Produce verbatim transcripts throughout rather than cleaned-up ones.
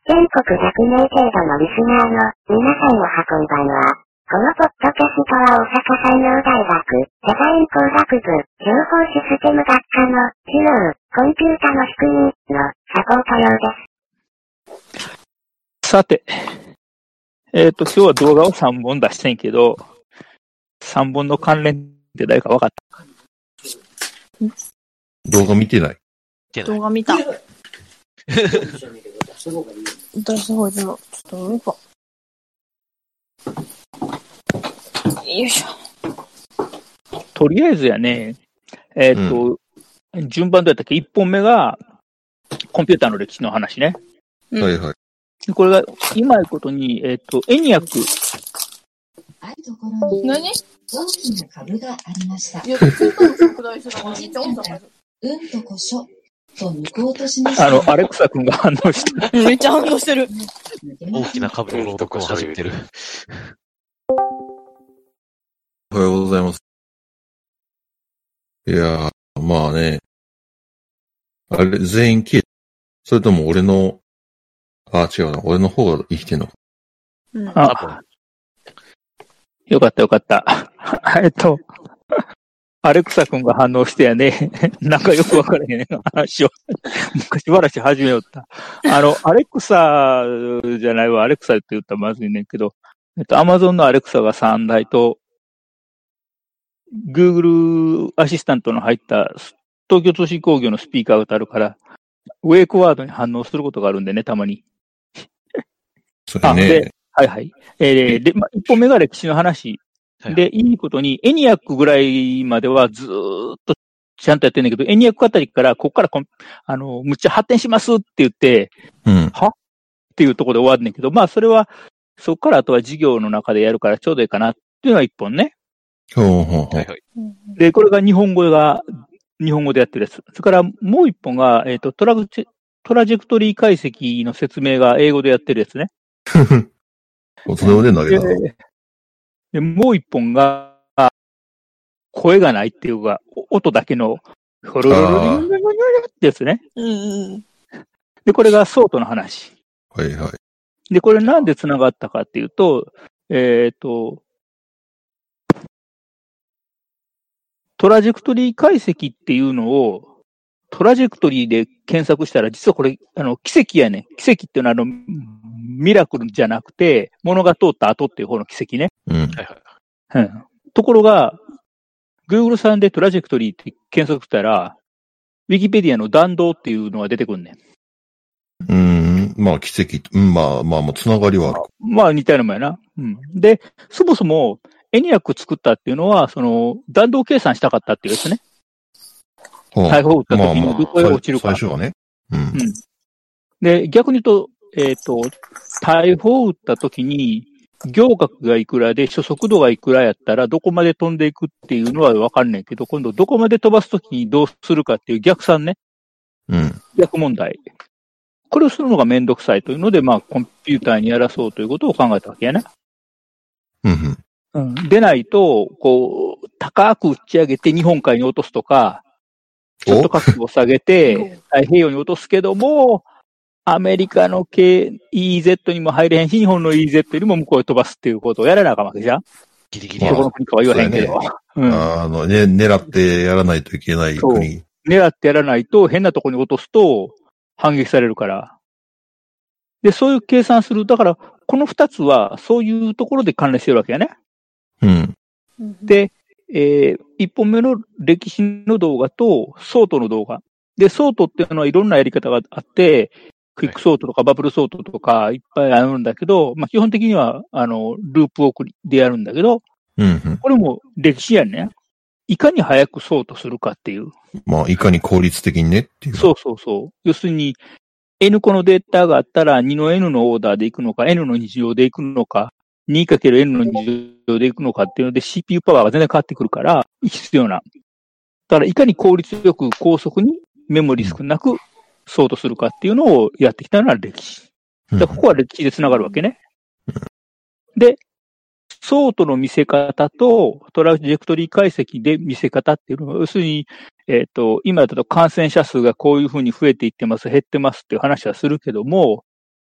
全国ひゃくめい程度のリスナーの皆さんおはこんばんは。このポッドキャストは大阪産業大学デザイン工学部情報システム学科の知能コンピュータの仕組みのサポート用です。 さて、えっ、ー、と、今日は動画をさんぼん出してんけど、さんぼんの関連って誰か分かった？ 動画見てない。 動画見た。出した方がいいの。ちょっと見か。よいしょ。 とりあえずやね、えっ、ー、と、うん、順番どうやったっけ？ いっ 本目がコンピューターの歴史の話ね。 うん、はいはい。 これが、今いうことに、えっ、ー、と、エニアック。 あるところに何？ 大きな株がありました。 いや、スピーカーの拡大するのおじいちゃん音がうんとこしょと向こうとしました。 あの、アレクサ君が反応してる。 めっちゃ反応してる。 大きな株の朗読を始めてる。 おはようございます。いやー、まあね。あれ、全員消え、それとも俺の、あ、違うな、俺の方が生きてんのか。 うん、あ、よかったよかった。えっと、アレクサ君が反応してやね、なんかよくわからへんね話を、昔話始めよった。あの、アレクサじゃないわ、アレクサって言ったらまずいねんけど、えっと、アマゾンのアレクサがさんだいと、Google アシスタントの入った東京通信工業のスピーカーがあるから、ウェイクワードに反応することがあるんでね、たまに。 それね。 あではいはい。えー、で、まあ、一本目が歴史の話。で、いいことに、エニアックぐらいまではずーっとちゃんとやってんだけど、エニアックあたりから、ここからこん、あの、むっちゃ発展しますって言って、 うん、 はっていうところで終わるんだけど、まあ、それは、そこからあとは授業の中でやるからちょうどいいかなっていうのが一本ね。 ほうほうほう。はいはい。 で、これが日本語が、日本語でやってるやつ。それからもう一本が、えっと、トラグチ、トラジェクトリー解析の説明が英語でやってるやつね。 それをね、投げた。 で、もう一本が、声がないっていうか、音だけの、フロロロロロロロロってやつね。 うんうん。 で、これがソートの話。 はいはい。 で、これなんで繋がったかっていうと、えっと、トラジェクトリー解析っていうのを、トラジェクトリーで検索したら、実はこれ、あの、奇跡やね。奇跡っていうのは、あの、ミラクルじゃなくて、物が通った後っていう方の奇跡ね。 うん。はいはい。うん。ところが、Google さんでトラジェクトリーって検索したら、Wikipedia の弾道っていうのが出てくるね。 うーん。まあ、奇跡。うん、まあ、まあ、まあ、つながりはある。 まあ、似たようなもんやな。うん。で、そもそも、エニアック作ったっていうのは、その、弾道計算したかったっていうですね。大砲撃った時にどこへ落ちるか。 まあまあ、最初はね。うん。うん、 で、逆に言うと、えっと、大砲撃った時に、行角がいくらで、初速度がいくらやったら、どこまで飛んでいくっていうのはわかんないけど、今度どこまで飛ばすときにどうするかっていう逆算ね。 うん。 逆問題。これをするのがめんどくさいというので、まあ、コンピューターにやらそうということを考えたわけやね。 うん、 うん。でないと、こう、高く打ち上げて日本海に落とすとか、ちょっと角度を下げて、太平洋に落とすけども、アメリカの イーゼット にも入れへんし、日本の イーゼット よりも向こうへ飛ばすっていうことをやらなあかんわけじゃん。 ギリギリ。 どこの国かは言わへんけど。 ね、うん、あの、ね、狙ってやらないといけない国。 狙ってやらないと変なところに落とすと反撃されるから。で、そういう計算する。だから、この二つはそういうところで関連してるわけやね。 うん。 で、えー、一本目の歴史の動画とソートの動画。で、ソートっていうのはいろんなやり方があって、クイックソートとかバブルソートとかいっぱいあるんだけど、まあ基本的には、あの、ループ送りでやるんだけど、 うんうん、 これも歴史やね。いかに早くソートするかっていう。 まあ、いかに効率的にねっていう。 そうそうそう。要するに、N 個のデータがあったらにの N のオーダーでいくのか、N のに乗でいくのか、にかけるエヌ のに乗でいくのかっていうので シーピーユー パワーが全然変わってくるから、必要な。だからいかに効率よく高速にメモリ少なくソートするかっていうのをやってきたのは歴史。だここは歴史で繋がるわけね。で、ソートの見せ方とトラジェクトリー解析で見せ方っていうのは、要するに、えっと、今だと感染者数がこういうふうに増えていってます、減ってますっていう話はするけども、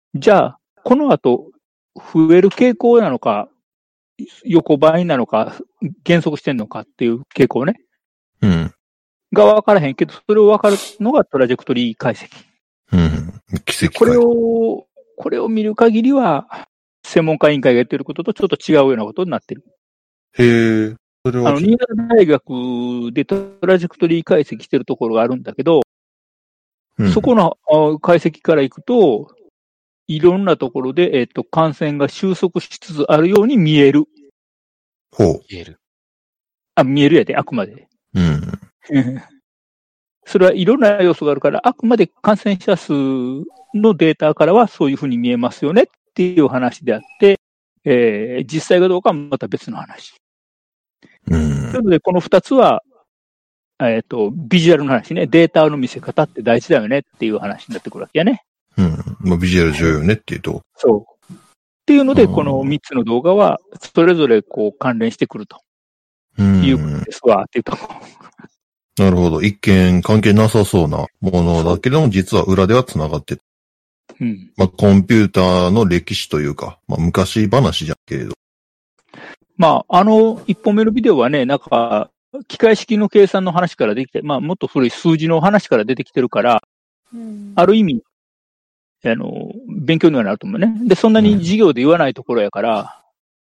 じゃあ、この後、増える傾向なのか、横ばいなのか、減速してんのかっていう傾向ね。 うん。 が分からへんけど、それを分かるのがトラジェクトリー解析。 うん。奇跡これを、これを見る限りは、専門家委員会が言ってることとちょっと違うようなことになってる。 へえ。それはあの、新潟大学でトラジェクトリー解析してるところがあるんだけど、 うん、 そこの解析からいくと、いろんなところで、えっと、感染が収束しつつあるように見える。 ほう。 見える。 あ、見えるやで、あくまで。 うん。 それはいろんな要素があるから、あくまで感染者数のデータからはそういうふうに見えますよねっていう話であって、えー、実際がどうかはまた別の話。 うん。 なので、この二つは、えっと、ビジュアルの話ね、データの見せ方って大事だよねっていう話になってくるわけやね。 うん。まあ、ビジュアル重要ねっていうと。 そう。っていうので、この三つの動画は、それぞれこう関連してくると。いうことですわ、っていうところ。 なるほど。一見関係なさそうなものだけども、実は裏では繋がってる。 うん。 まあ、コンピューターの歴史というか、まあ、昔話じゃんけれど。 まあ、あの、一本目のビデオはね、なんか、機械式の計算の話からできて、まあ、もっと古い数字の話から出てきてるから、うん、ある意味、あの、勉強にはなると思うね。で、そんなに授業で言わないところやから。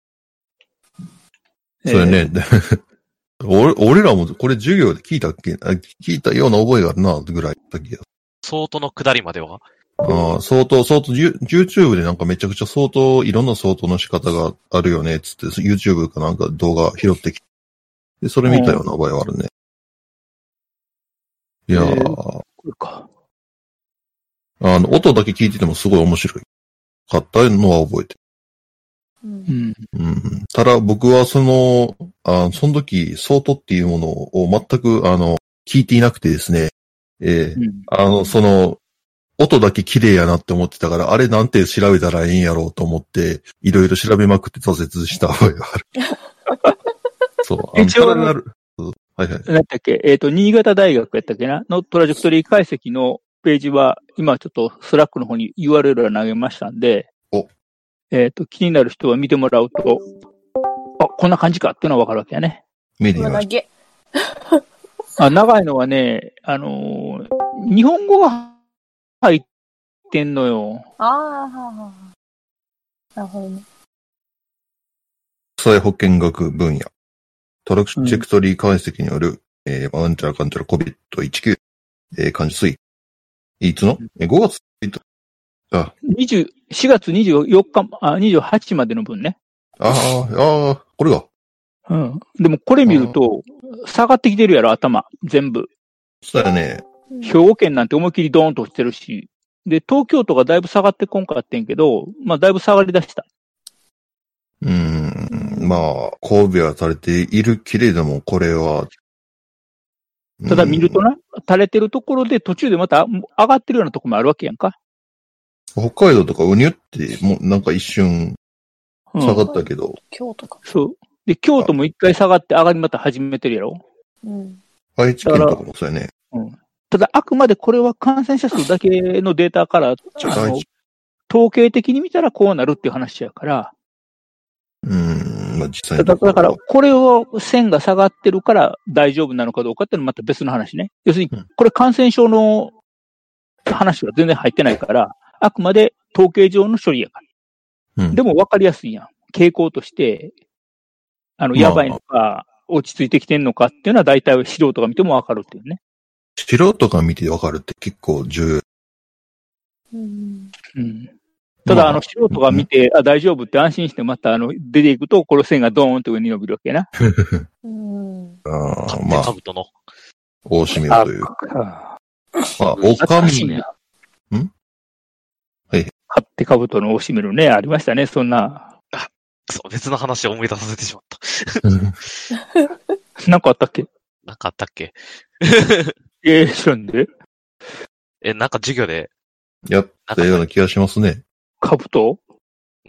うん、それね、えー俺、俺らもこれ授業で聞いたっけ聞いたような覚えがあるな、ぐらいだっけ。 相当の下りまではああ、相当、相当、YouTube でなんかめちゃくちゃ相当、いろんな相当の仕方があるよね、つって、YouTube かなんか動画拾ってきて、で、それ見たような覚えはあるね。いやー、えー、これか。 あの、音だけ聞いててもすごい面白いかったのは覚えてる。 うん。 うん。ただ僕はその、あその時、相当っていうものを全く、あの、聞いていなくてですね、えーうん、あの、その、音だけ綺麗やなって思ってたから、あれなんて調べたらいいんやろうと思って、いろいろ調べまくって挫折した覚えがある。そう。 一応、 なる。はいはい。 なんだっけ、えっと、新潟大学やったっけなのトラジェクトリー解析のページは、今ちょっとスラックの方に ユーアールエル を投げましたんで、 おえっと、気になる人は見てもらうと、あ、こんな感じかっていうのはわかるわけやね。 見てみましあ、長いのはね、あのー、日本語が入ってんのよ。 ああ、はあ、はあ。なるほどね。 国際保健学分野。トラジェクトリー解析による、うん、えー、アンチャーカンチャラ コビッドじゅうきゅう、えー、患者推移。いつの、えー、ごがつあ。 にじゅう、しがつにじゅうよっか、あ、にじゅうはちまでの分ね。 ああ、ああ、これが。 うん。でもこれ見ると、下がってきてるやろ、頭。全部。 そうやね。 兵庫県なんて思いっきりドーンと落ちてるし。で、東京都がだいぶ下がってこんかってんけど、まあ、だいぶ下がり出した。 うーん。まあ、交尾はされているけれども、これは。 ただ見るとな、垂れてるところで途中でまた上がってるようなところもあるわけやんか。 北海道とかうにゅって、もうなんか一瞬、下がったけど、うん。 京都か。 そう。で、京都も一回下がって上がりまた始めてるやろ。 うん。 愛知県とかもそうやね。 うん。ただ、あくまでこれは感染者数だけのデータから、あの、統計的に見たらこうなるっていう話やから。 うーん、まあ実際だから、これを線が下がってるから大丈夫なのかどうかっていうのはまた別の話ね。要するに、これ感染症の話は全然入ってないから、あくまで統計上の処理やから。うん、でも分かりやすいやん。傾向として、あの、やばいのか、落ち着いてきてんのかっていうのは大体素人が見ても分かるっていうね。 素人が見て分かるって結構重要。 うん。うん。ただ、あの、素人が見て、あ、大丈夫って安心してまた、あの、出ていくと、この線がドーンと上に伸びるわけやな。 うん。 ああ、まあ。 カブトの。 大しめるという。あ、まあ、おかみ。んはい。 買ってカブトの大しめるね、ありましたね、そんな。 あ、そう、別の話を思い出させてしまった。 なんかあったっけなんかあったっけえー、知らんでえ、なんか授業で。 やったような気がしますね。 カブトうん。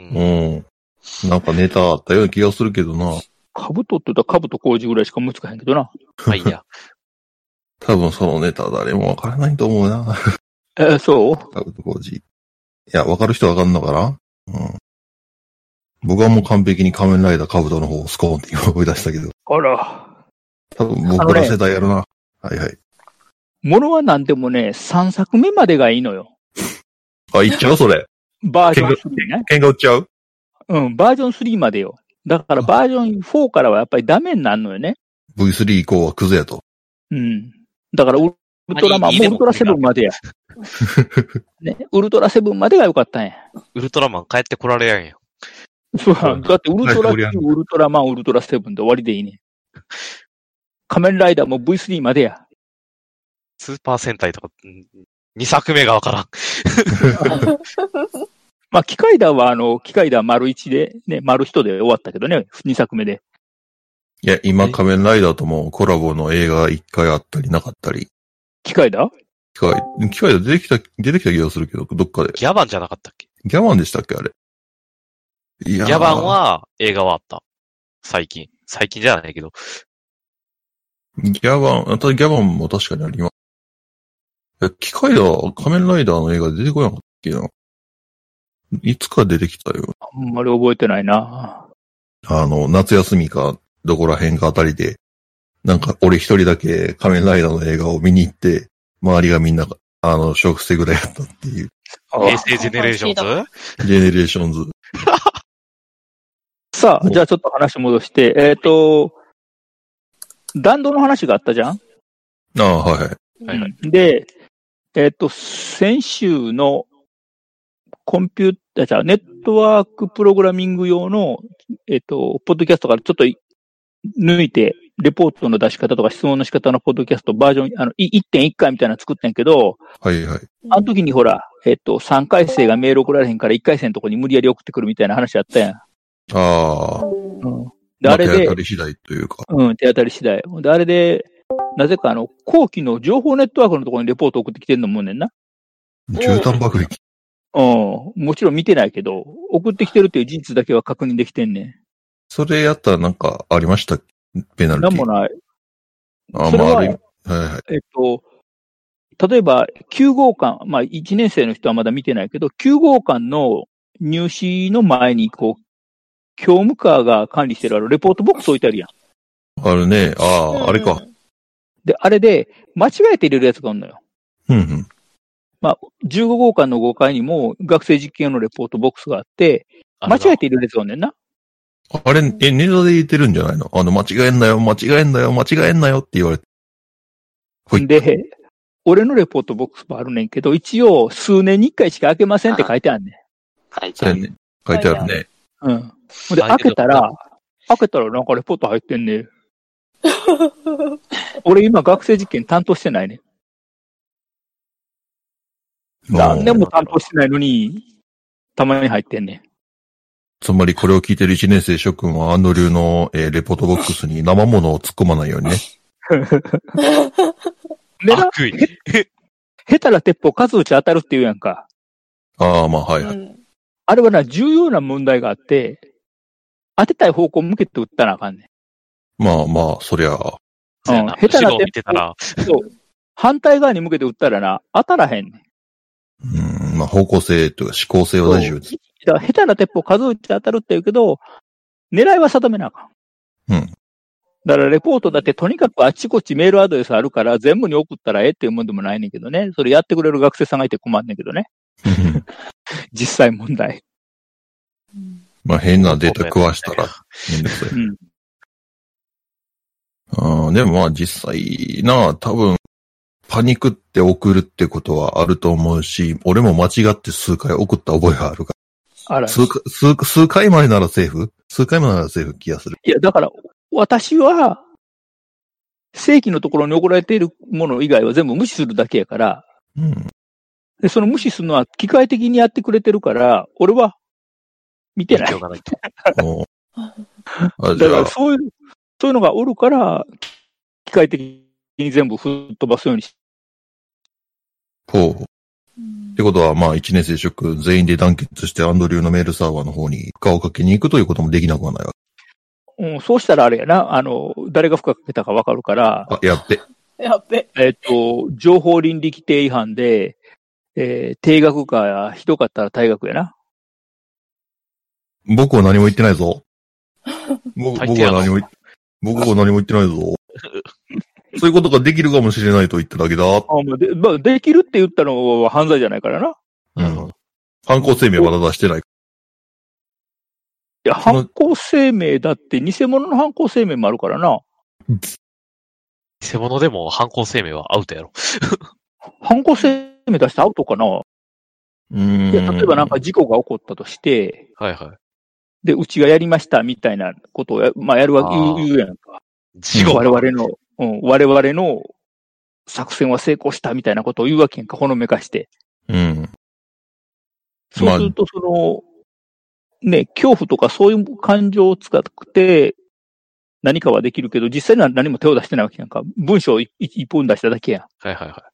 なんかネタあったような気がするけどな。 カブトって言ったらカブト工事ぐらいしか思いつかへんけどな。 まあいいや。 多分そのネタ誰もわからないと思うな。 えー、そうカブト工事。 や、わかる人はわかんのかな。うん。僕はもう完璧に仮面ライダーカブトの方をスコーンって今思い出したけど。 あら。 多分僕ら世代やるな。ね、はいはい。 ものはなんでもね、さんさくめまでがいいのよ。 あ、いっちゃうそれ。 バージョンスリーね。 喧嘩売っちゃう？ うん、バージョンスリーまでよ。だからバージョンフォーからはやっぱりダメになるのよね。 ブイスリー 以降はクズやと。 うん。だからウルトラマン、もうウルトラセブンまでや。ね、ウルトラセブンまでが良かったんや。 ウルトラマン帰ってこられやんよ。 そうだってウルトラきゅう、ウルトラマン、ウルトラセブンで終わりでいいね。仮面ライダーも ブイスリー までや。 スーパー戦隊とか、にさくめがわからん。 まあ、機械ダーは、あの、機械ダー丸いちで、ね、丸いちで終わったけどね、にさくめで。 いや、今仮面ライダーともコラボの映画いっかいあったりなかったり。 機械ダー？ 機械、機械ダー出てきた、出てきた気がするけど、どっかで。 ギャバンじゃなかったっけ？ ギャバンでしたっけあれ。いやギャバンは映画はあった。最近。最近じゃないけど。 ギャバン、あとギャバンも確かにあります。え、機械ダー、仮面ライダーの映画出てこなかったっけな。いつか出てきたよ。 あんまり覚えてないな。 あの、夏休みか、どこら辺かあたりで、なんか俺一人だけ仮面ライダーの映画を見に行って、周りがみんな、あの、小学生ぐらいやったっていう。 平成ジェネレーションズ？ ジェネレーションズ。 さあ、じゃあちょっと話戻して、えっ、ー、と、弾道の話があったじゃん？ ああ、はいはい。 はいはい、で、えっ、ー、と、先週のコンピューター、じゃあネットワークプログラミング用の、えっ、ー、と、ポッドキャストからちょっと抜いて、レポートの出し方とか質問の仕方のポッドキャストバージョン、あの、いってんいち 回みたいなの作ったんやけど、 はいはい。 あの時にほら、えっ、ー、と、さんかい生がメール送られへんからいっかい生のとこに無理やり送ってくるみたいな話あったやん。 ああ。うん。 で、あれで、 手当たり次第というか。 うん、手当たり次第。で、あれで、なぜかあの、後期の情報ネットワークのところにレポート送ってきてんのもんねんな。 絨毯爆撃。 うん。もちろん見てないけど、送ってきてるっていう事実だけは確認できてんねん。 それやったらなんかありましたペナルティ。 なんもない。 あ、 それは、 まあ、あるはいはい。 えっと、例えば、きゅう号館、まあ、いちねん生の人はまだ見てないけど、きゅう号館の入試の前に、こう、教務課が管理してるあのレポートボックス置いてあるやん。 あるね。ああ、あれか。 で、あれで、間違えて入れるやつがあるのよ。 うんうん。 まあ、じゅうご号館のごかいにも学生実験のレポートボックスがあって、間違えて入れるやつがあるねんな。 あれ、え、ネタで言ってるんじゃないの？あの、間違えんなよ、間違えんなよ、間違えんなよって言われて。 で、俺のレポートボックスもあるねんけど、一応、数年に一回しか開けませんって書いてあるねん。 書いてあるね。 書いてあるね。 うん。で、開けたら、開けたらなんかレポート入ってんね。俺今学生実験担当してないね。何年も担当してないのに、たまに入ってんね。 つまりこれを聞いてるいちねん生諸君はアンドリューの、えー、レポートボックスに生物を突っ込まないようにね。 でな、下手な鉄砲数打ち当たるって言うやんか。 ああ、まあはいはい。うん、 あれはな、重要な問題があって、当てたい方向向けて撃ったらあかんねん。まあまあ、そりゃ。うん、 下手な鉄砲。そう。反対側に向けて撃ったらな、当たらへんねん。 うん、まあ方向性というか思考性は大事です。 だから下手な鉄砲数打ち当たるって言うけど、狙いは定めなあかん。うん。 だからレポートだってとにかくあっちこっちメールアドレスあるから全部に送ったらええっていうもんでもないねんけどね。それやってくれる学生さんがいて困んねんけどね。実際問題。 まあ変なデータ食わしたらめんどくさい。うん、あでもまあ実際な、多分パニックって送るってことはあると思うし、俺も間違って数回送った覚えがあるから。あら。数、数、数回までならセーフ？数回までならセーフ気がする。 いや、だから、私は、正規のところに送られているもの以外は全部無視するだけやから、 うん、 でその無視するのは機械的にやってくれてるから、俺は見てない。 がないとだからそういう、そういうのがおるから、機械的に全部吹っ飛ばすようにしほう。ってことは、まあ、一年生諸君全員で団結してアンドリューのメールサーバーの方に負荷をかけに行くということもできなくはないわけ。うん、そうしたらあれやな、あの、誰が負荷かけたかわかるから。 あ、やって。 やっべ。 えっと、情報倫理規定違反で、 えー、定額か、ひどかったら退学やな。 僕は何も言ってないぞ。僕僕は何も言って、僕は何も言ってないぞ。そういうことができるかもしれないと言っただけだ。あ、 まあ、で、まあ、できるって言ったのは犯罪じゃないからな。 うん。犯行声明はまだ出してない。 いや、犯行声明だって偽物の犯行声明もあるからな。 偽物でも犯行声明はアウトやろ。 犯行声明出してアウトかな。 うーん。 いや、例えばなんか事故が起こったとして、 はいはい。 で、うちがやりましたみたいなことをや、まあ、やるわけ、言う、言うやんか。 事故我々の、うん、我々の作戦は成功したみたいなことを言うわけやんか、ほのめかして。 うん。 そうすると、その、ね、恐怖とかそういう感情を使って何かはできるけど、実際には何も手を出してないわけやんか。文章を一本出しただけやん。 はいはいはい。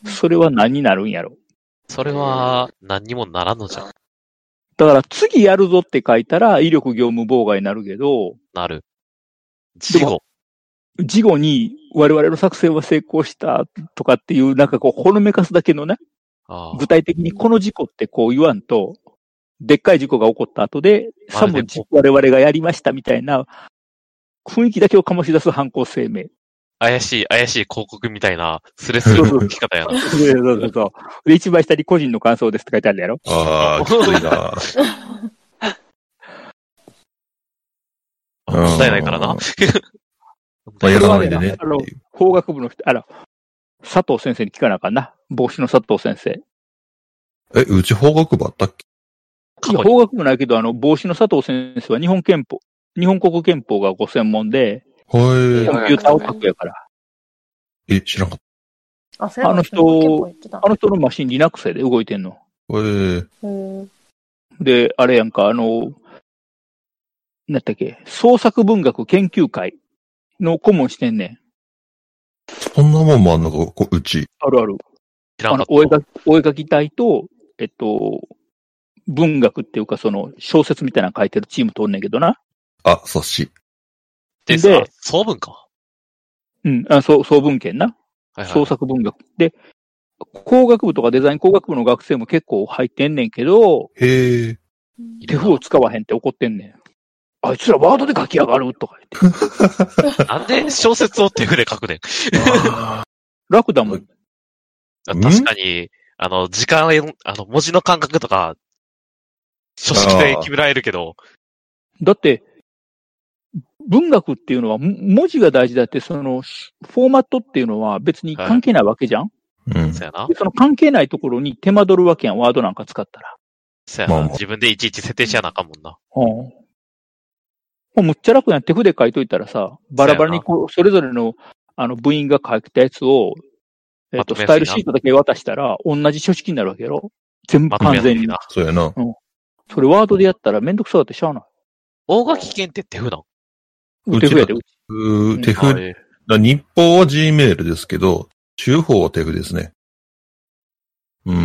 それは何になるんやろ。 それは何にもならんのじゃん。 だから次やるぞって書いたら威力業務妨害になるけど。 なる。事後。 事後に我々の作戦は成功したとかっていう、なんかこう、ほのめかすだけのね。 あ具体的にこの事故ってこう言わんと、でっかい事故が起こった後で、さも我々がやりましたみたいな雰囲気だけを醸し出す犯行声明。 怪しい、怪しい広告みたいな、スレスレの書き方やな。 そうそうそう。で、一番下に個人の感想ですって書いてあるやろ。 ああ、きついな。 問題ないからな。 まあ、やらないでね。 あの、法学部の人、あら、佐藤先生に聞かなあかんな。帽子の佐藤先生。 え、うち法学部あったっけ？ いや、法学部ないけど、あの、帽子の佐藤先生は日本憲法、日本国憲法がご専門で、 はい。 コンピューターオタクやから。 え、知らんかっあ、そうあの人、あの人のマシンリナックスで動いてんの。 た。えー、 うん。 で、あれやんか、あの、なんだっけ、創作文学研究会の顧問してんねん。 そんなもんもあんのか、こうち。 あるある。 知らんかったあの、お絵描き、お絵描き隊と、えっと、文学っていうか、その、小説みたいなの書いてるチームとおんねんけどな。 あ、そっし。 で、 で総文か。 うん、あ、そう、総文献な。 はいはい。 創作文学。で、工学部とかデザイン工学部の学生も結構入ってんねんけど、 へえ。 手譜を使わへんって怒ってんねん。あいつらワードで書き上がるとか言って。 なんで小説を手筆書くねん。 楽だもん。 確かに、あの、時間、あの、文字の感覚とか、書式で決められるけど。 だって、文学っていうのは文字が大事だって、その、フォーマットっていうのは別に関係ないわけじゃん、 はい、うん。 そうやな。 でその関係ないところに手間取るわけやん、ワードなんか使ったら。 そうやな。まあ、自分でいちいち設定しやなあかんもんな。 うん。もうむっちゃ楽やん。手筆書いといたらさ、バラバラにこう、それぞれの、あの、部員が書いたやつを、えっと、スタイルシートだけ渡したら、同じ書式になるわけやろ？全部完全に。 そうやな。 うん。それワードでやったらめんどくさがってしゃあない。 大垣県って手札？ 手筆で。 う手筆。日報は Gmail ですけど、中報は手筆ですね。うん。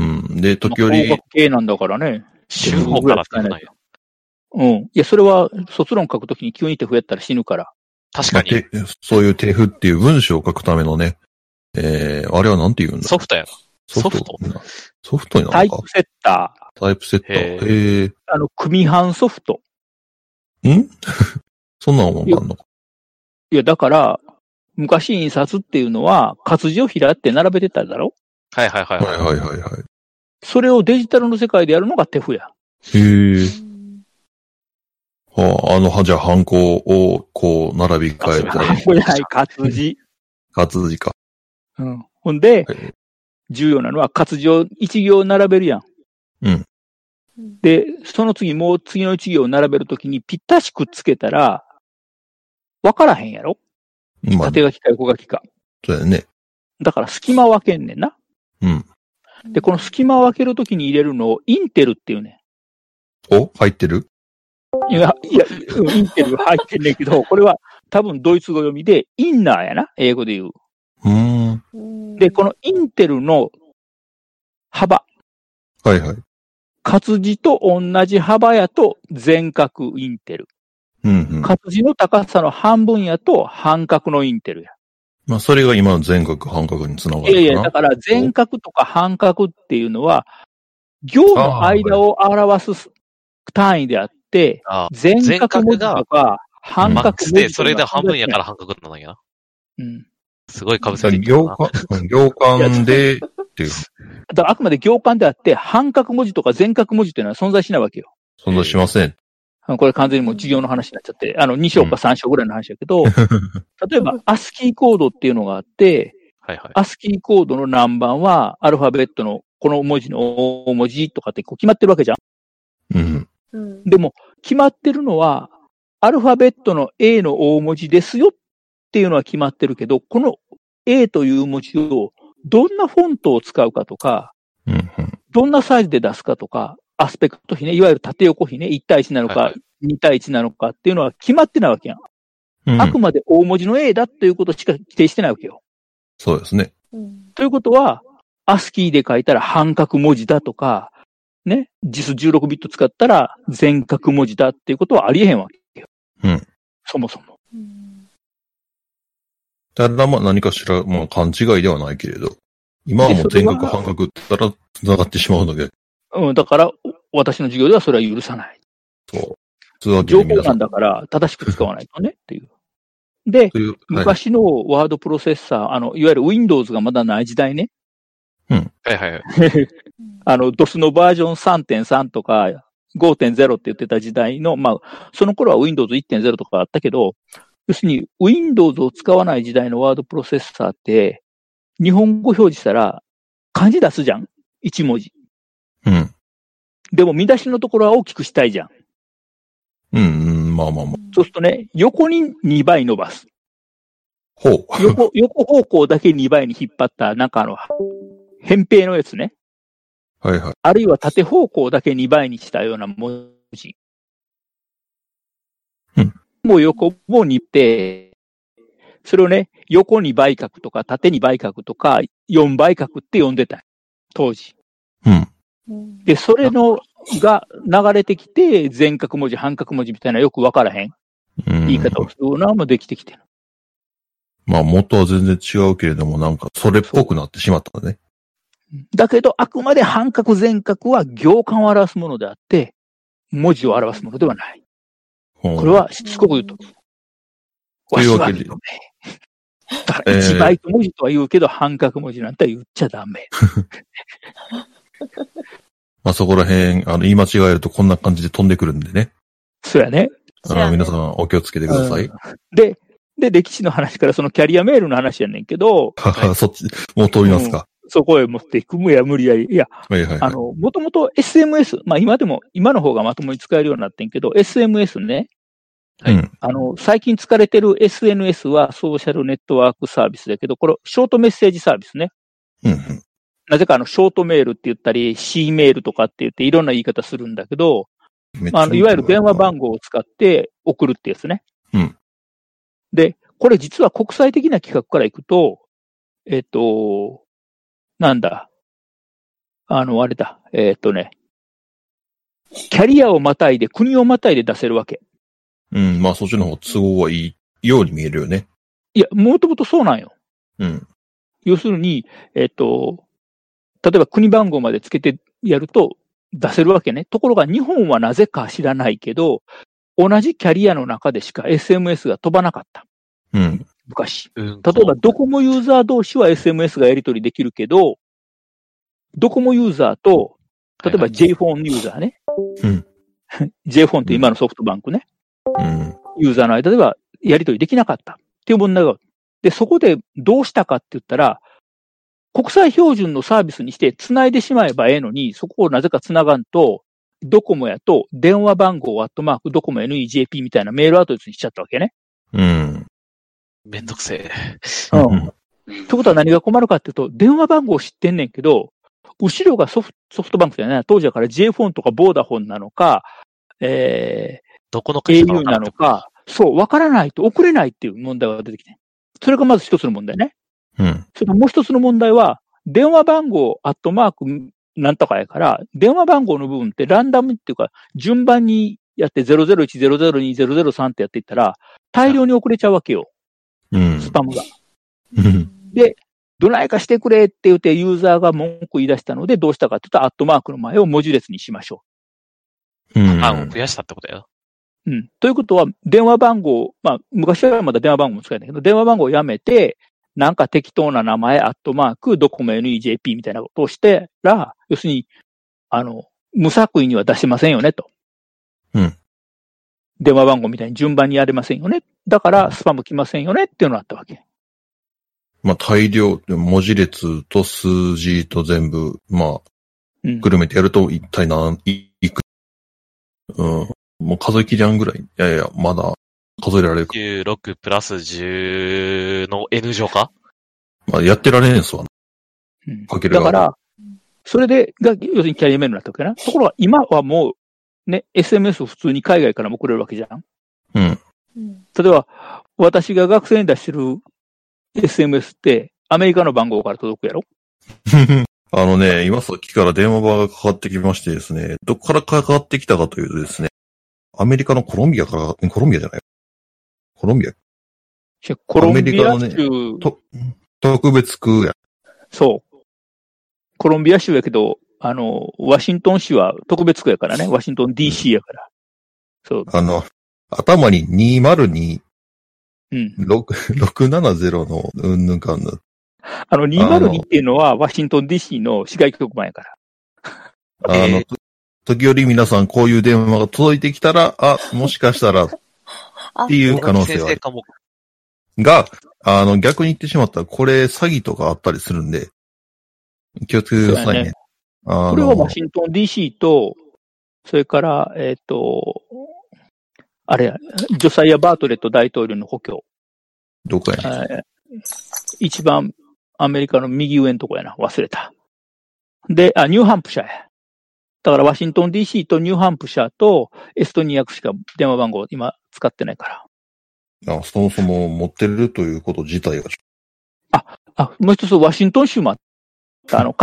で、時折。 大垣系なんだからね。 中報から使えないよ。 うん。いや、それは、卒論書くときに急に手筆やったら死ぬから。 確かに。 まあ、そういう手筆っていう文章を書くためのね、えー、あれはなんて言うんだ？ ソフトやな。ソフトソフトになるのか？ タイプセッター。タイプセッター。へー。 あの、組版ソフト。 んそんなもんがあんのか？ いや、だから、昔印刷っていうのは、活字を開って並べてただろ？ はいはいはい。 はいはいはいはい。 それをデジタルの世界でやるのが手譜や。 へー。はあ、あの、じゃあ、ハンコを、こう、並び替えて。 ハンコじゃない、活字。 活字か。 うん。ほんで、はい、重要なのは活字を一行並べるやん。 うん。 で、その次もう次の一行並べるときにぴったしくっつけたら、わからへんやろ？まあ、縦書きか横書きか。 そうだよね。 だから隙間分けんねんな。 うん。 で、この隙間分けるときに入れるのをインテルっていうねん。お？入ってる？ いや、いや、インテル入ってんねんけど、これは多分ドイツ語読みで、インナーやな、英語で言う。 うーん。 で、このインテルの幅。 はいはい。 活字と同じ幅やと全角インテル。 うんうん。 活字の高さの半分やと半角のインテルや。 まあ、それが今の全角半角につながるかな。 いやいや、だから全角とか半角っていうのは、行の間を表す単位であって、全角文字とか半角文字とか。マックスで、それで半分やから半角なんやな。 うん。 すごい被せてるな。行間、行間で、っていう。 だからあくまで行間であって、半角文字とか全角文字っていうのは存在しないわけよ。 存在しません。 これ完全にもう授業の話になっちゃって、あの、に章かさん章ぐらいの話だけど、うん、例えば、アスキーコードっていうのがあって、 はいはい、 アスキーコードの何番は、アルファベットのこの文字の大文字とかってこう決まってるわけじゃん。うん。でも、決まってるのは、アルファベットの A の大文字ですよっていうのは決まってるけど、この A という文字をどんなフォントを使うかとか、うん、どんなサイズで出すかとか、アスペクト比ね、いわゆる縦横比ね、いち対いちなのか、に対いちなのかっていうのは決まってないわけやん。うん、あくまで大文字の A だっていうことしか規定してないわけよ。 そうですね。 ということは、アスキーで書いたら半角文字だとか、ね、ジスじゅうろくビット使ったら全角文字だっていうことはありえへんわけよ。 うん。 そもそも。 ただまあ何かしら、まあ勘違いではないけれど、今はもう全角半角って言ったら繋がってしまうので。 うん、だから、私の授業ではそれは許さない。 そう。 情報なんだから、正しく使わないとね、っていう。で、はい、昔のワードプロセッサー、あの、いわゆる Windows がまだない時代ね。 うん。 はいはいはい。 あの、ドス のバージョン さんてんさん とか ごてんゼロ って言ってた時代の、まあ、その頃は Windows いってんゼロ とかあったけど、要するに Windows を使わない時代のワードプロセッサーって、日本語表示したら漢字出すじゃん？いち文字。 うん。 でも見出しのところは大きくしたいじゃん。 うん、うん、まあまあまあ。 そうするとね、横ににばい伸ばす。 ほう。 横、横方向だけにばいに引っ張った、なんかあの、扁平のやつね。 はいはい。 あるいは縦方向だけにばいにしたような文字。 うん。 もう横もにって、それをね、横に倍角とか縦に倍角とかよんばい角って呼んでた。当時。 うん。 で、それのが流れてきて、全角文字、半角文字みたいなよくわからへん言い方をするのもできてきてる。 まあ元は全然違うけれども、なんかそれっぽくなってしまったんだね。 だけど、あくまで半角全角は行間を表すものであって、文字を表すものではない。これはしつこく言うと。 というわけで。 だからいちバイト文字とは言うけど、半角文字なんて言っちゃダメ。 まあそこら辺、あの、言い間違えるとこんな感じで飛んでくるんでね。 そうやね。 あ皆さんお気をつけてください。うん、 で、で、歴史の話からそのキャリアメールの話やねんけど。 はそっち、もう通りますか。 うん、そこへ持っていくむや無理やり。いや、 はいはいはい、 あの、もともと エスエムエス、まあ今でも、今の方がまともに使えるようになってんけど、エスエムエス ね。 はい。 あの、最近使われてる エスエヌエス はソーシャルネットワークサービスだけど、これ、ショートメッセージサービスね。 うん、うん。 なぜかあの、ショートメールって言ったり、C メールとかって言っていろんな言い方するんだけど、あの、いわゆる電話番号を使って送るってやつね。 うん。 で、これ実は国際的な規格からいくと、えっと、なんだ。あの、あれだ。えっとね。キャリアをまたいで、国をまたいで出せるわけ。 うん、まあそっちの方都合はいいように見えるよね。 いや、もともとそうなんよ。 うん。 要するに、えっと、例えば国番号までつけてやると出せるわけね。ところが日本はなぜか知らないけど、同じキャリアの中でしか エスエムエス が飛ばなかった。 うん。 昔。例えばドコモユーザー同士は エスエムエス がやり取りできるけど、ドコモユーザーと、例えば J フォンユーザーね。 うん。 J フォンって今のソフトバンクね。 うん。 ユーザーの間ではやり取りできなかったっていう問題がある。で、そこでどうしたかって言ったら、国際標準のサービスにして繋いでしまえばええのに、そこをなぜか繋がんと、ドコモやと電話番号アットマークドコモ エヌイージェーピー みたいなメールアドレスにしちゃったわけね。 うん。 めんどくせえ。 うん。ってことは何が困るかっていうと、電話番号知ってんねんけど、後ろがソフト、ソフトバンクじゃない、当時だから J フォンとかボーダフォンなのか、えー、 どこの会社かエーユー なのか、そう、わからないと送れないっていう問題が出てきて。それがまず一つの問題ね。 うん。 それもう一つの問題は、電話番号、アットマーク、なんとかやから、電話番号の部分ってランダムっていうか、順番にやってゼロゼロいち、ゼロゼロに、ゼロゼロさんってやっていったら、大量に送れちゃうわけよ。 うん。 スパムが。 で、どないかしてくれって言ってユーザーが文句言い出したので、どうしたかって言ったら、アットマークの前を文字列にしましょうん。 パターンを増やしたってことや。 う。うん。ということは、電話番号、まあ、昔はまだ電話番号も使えないけど、電話番号をやめて、なんか適当な名前、アットマーク、ドコモ エヌイージェーピー みたいなことをしてら、要するに、あの、無作為には出しませんよね、と。 うん。 電話番号みたいに順番にやれませんよね。だから、スパム来ませんよねっていうのがあったわけ。 まあ、大量、文字列と数字と全部、まあ、くるめてやると一体何、いく、うん、もう数えきりゃんぐらい。いやいや、まだ数えられるか。 じゅうろくプラスじゅうの N 乗か？ まあ、やってられんすわ。 うん、 かけるだから、それで、が、要するにキャリアメールになったわけな。ところが、今はもう、ね、エスエムエス を普通に海外からも送れるわけじゃん。 うん。 例えば、私が学生に出してるエスエムエスって、アメリカの番号から届くやろあのね、今さっきから電話番がかかってきましてですね、どっからかかってきたかというとですね、アメリカのコロンビアから、コロンビアじゃないコロンビア。 コロンビア州、ね、 と特別区や。 そう。コロンビア州やけど、あの、ワシントン市は特別区やからね。ワシントン ディーシー やから。そう。 あの、頭ににまるに、 うん。 ろくななゼロの、うんぬんかんぬん。 あの、にまるにっていうのは、ワシントン ディーシー の市外局番やから。 あの、えー、時折皆さんこういう電話が届いてきたら、あ、もしかしたら、っていう可能性はある。が、あの、逆に言ってしまったら、これ詐欺とかあったりするんで、気をつけてくださいね。ねこれはワシントン ディーシー と、それから、えっ、ー、と、あれや、ジョサイア・バートレット大統領の故郷。 どこやね、 一番アメリカの右上のとこやな。忘れた。で、あ、ニューハンプシャーや。だからワシントン ディーシー とニューハンプシャーとエストニア区しか電話番号今使ってないから。 あ、そもそも持ってるということ自体が。 あ、あ、もう一つワシントン州もあった。あの、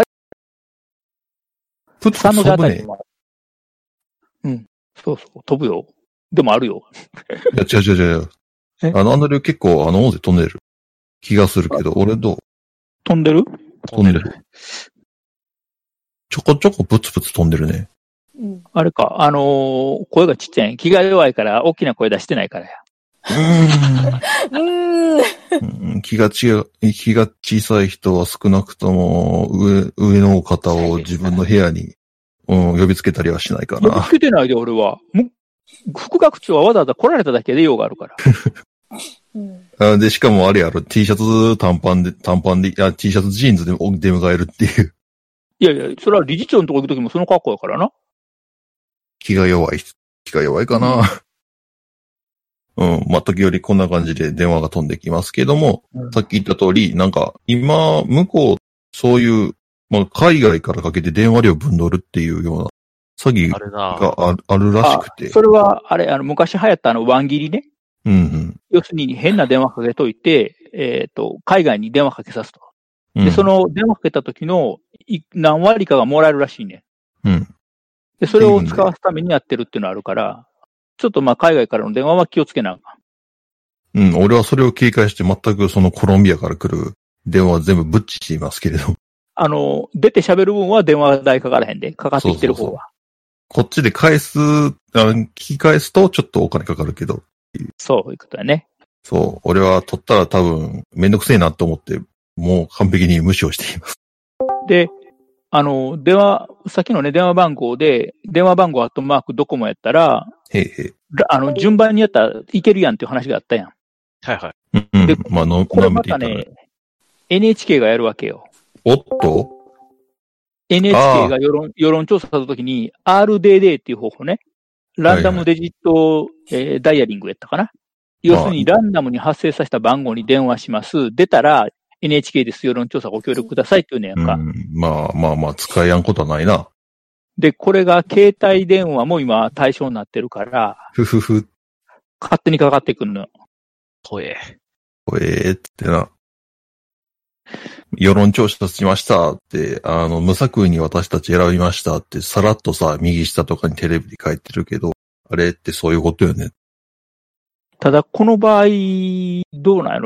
プツプツ飛ぶね。 うん。そうそう。飛ぶよ。でもあるよ。 いや、違う違う違う。あの、アンドリュー結構あの音声飛んでる気がするけど、俺どう飛んでる飛んでる。ちょこちょこプツプツ飛んでるね。 うん、あれか、あのー、声がちっちゃい。気が弱いから大きな声出してないからや。 うーん。気がち、気が小さい人は少なくとも上、上の方を自分の部屋に、うん、呼びつけたりはしないかな。 呼びつけてないで俺は。副学長はわざわざ来られただけで用があるから。 うん、で、しかもあれやろ、T シャツ短パンで、短パンで、いや、T シャツジーンズで出迎えるっていう。 いやいや、それは理事長のとこ行くときもその格好やからな。 気が弱い。気が弱いかな。うん。うん、まあ、時折こんな感じで電話が飛んできますけども、うん、さっき言った通り、なんか、今、向こう、そういう、まあ、海外からかけて電話料分取るっていうような詐欺がある、あるらしくて。 それは、あれ、あの、昔流行ったあの、ワン切りね。 うんうん。 要するに変な電話かけといて、えっと、海外に電話かけさすと。で、その電話かけた時の何割かがもらえるらしいね。 うん。 で、それを使わすためにやってるっていうのがあるから、ちょっとまあ海外からの電話は気をつけなあかん。うん、俺はそれを警戒して全くそのコロンビアから来る電話は全部ブッチしていますけれど。 あの、出て喋る分は電話代かからへんで、かかってきてる方は。そうそうそう、 こっちで返す、聞き返すとちょっとお金かかるけど。 そういうことだね。 そう。俺は取ったら多分めんどくせえなと思って、もう完璧に無視をしています。 で、あの、電話、さっきのね、電話番号で、電話番号アットマークドコモやったら、 へいへい。 あの、順番にやったらいけるやんっていう話があったやん。 はいはい。 うん、で、まあ、の、 これまたね、エヌエイチケー がやるわけよ。 おっとエヌエイチケー が世論、世論調査したときに、アールディーディー っていう方法ね。ランダムデジット、はいはい、えー、ダイヤリングやったかな。要するに、ランダムに発生させた番号に電話します。出たら、エヌエイチケー です。世論調査ご協力くださいっていうねやんか。 うん、まあまあまあ、使いやんことはないな。 で、これが携帯電話も今対象になってるから、 ふふふ。 勝手にかかってくるの。 ほえ。 ほえーってな。世論調査しましたって、あの、無作為に私たち選びましたって、さらっとさ、右下とかにテレビで書いてるけど、あれってそういうことよね。 ただ、この場合、どうなんやろね。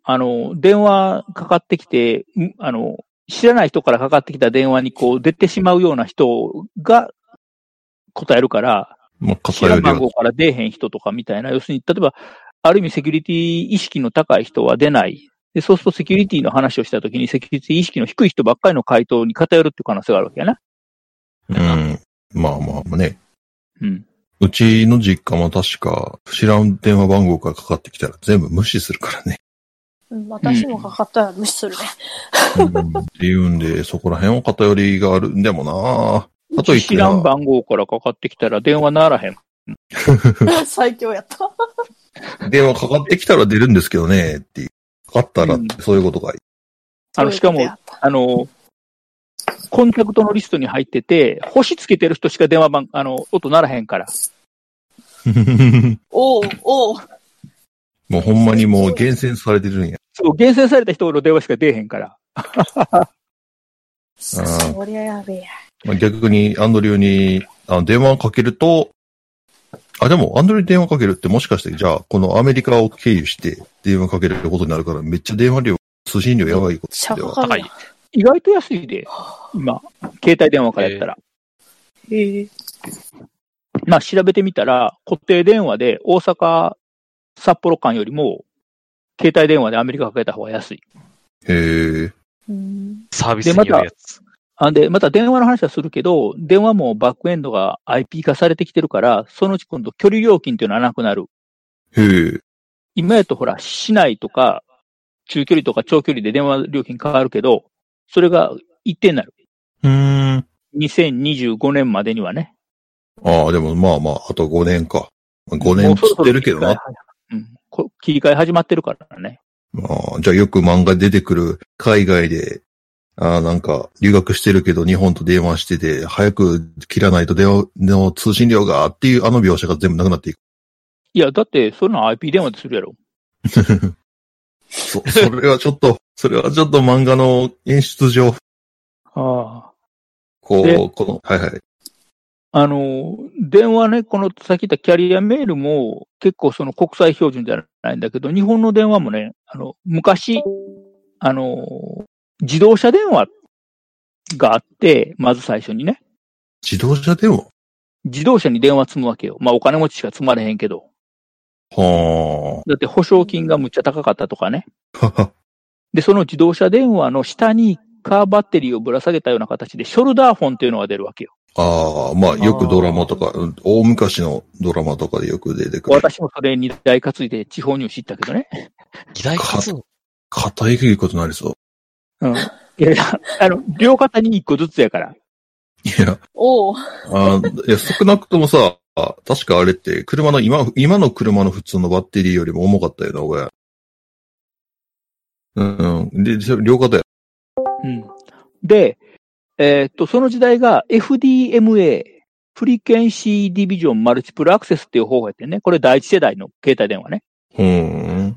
あの、電話かかってきて、あの、知らない人からかかってきた電話にこう出てしまうような人が答えるから、 まあ、 知らん番号から出えへん人とかみたいな、要するに、例えば、ある意味セキュリティ意識の高い人は出ない。で、そうするとセキュリティの話をしたときに、セキュリティ意識の低い人ばっかりの回答に偏るっていう可能性があるわけやな。 うん。まあまあね。 うん。 うちの実家も確か、知らん電話番号からかかってきたら全部無視するからね。 うん、私もかかったら無視するね。 うん、っていうんで、そこら辺は偏りがあるんでもなぁ。あと知らん番号からかかってきたら電話ならへん。 最強やった。 電話かかってきたら出るんですけどね、っていう。かかったら、そういうことがいい。 あの、しかも、あの、コンタクトのリストに入ってて、星つけてる人しか電話番、あの、音ならへんから。 おう、おう。 もうほんまにもう厳選されてるんや。 そう、厳選された人の電話しか出えへんから。 そりゃやべえや。 まあ、逆に、アンドリューにあの電話をかけると、あ、でも、アンドリューに電話かけるってもしかして、じゃあ、このアメリカを経由して電話かけることになるから、めっちゃ電話料、通信料やばいことでは。 高い。 意外と安いで、今、携帯電話からやったら。 へえ。 まあ、調べてみたら、固定電話で大阪、札幌間よりも、携帯電話でアメリカかけた方が安い。 へえ。 サービスによるやつ。 あで、また電話の話はするけど、電話もバックエンドが アイピー 化されてきてるから、そのうち今度距離料金っていうのはなくなる。 へえ。 今やとほら、市内とか、中距離とか長距離で電話料金変わるけど、それが一定になる。 うーん。 にせんにじゅうごねんまでにはね。 ああ、でもまあまあ、あとごねんか。ごねんつってるけどな。 うん。切り替え始まってるからね。 ああ、じゃあよく漫画出てくる海外で、ああ、なんか留学してるけど日本と電話してて、早く切らないと電話の通信料がっていうあの描写が全部なくなっていく。 いや、だってそんな アイピー 電話でするやろ。 そ、それはちょっと、それはちょっと漫画の演出上。 ああ。 こう、この、はいはい。 あの、電話ね、このさっき言ったキャリアメールも結構その国際標準じゃないんだけど、日本の電話もね、あの、昔、あの、自動車電話があって、まず最初にね。 自動車電話？ 自動車に電話積むわけよ。まあお金持ちしか積まれへんけど。 はあ。 だって保証金がむっちゃ高かったとかね。で、その自動車電話の下にカーバッテリーをぶら下げたような形でショルダーフォンっていうのが出るわけよ。 ああ、まあよくドラマとか、大昔のドラマとかでよく出てくる。 私もそれに台担いで地方ニュース行ったけどね。 二台担ぐ？ 肩いくいことになりそう。 うん。いやいや、あの、両肩に一個ずつやから。 いや。 おう。 あいや、少なくともさ、確かあれって車の今、今の車の普通のバッテリーよりも重かったよな、俺。うん、うん。で、両肩や。 うん。で、えー、っと、その時代が エフディーエムエー、フリケンシーディビジョンマルチプルアクセスっていう方法やってね。これ第一世代の携帯電話ね。 うん。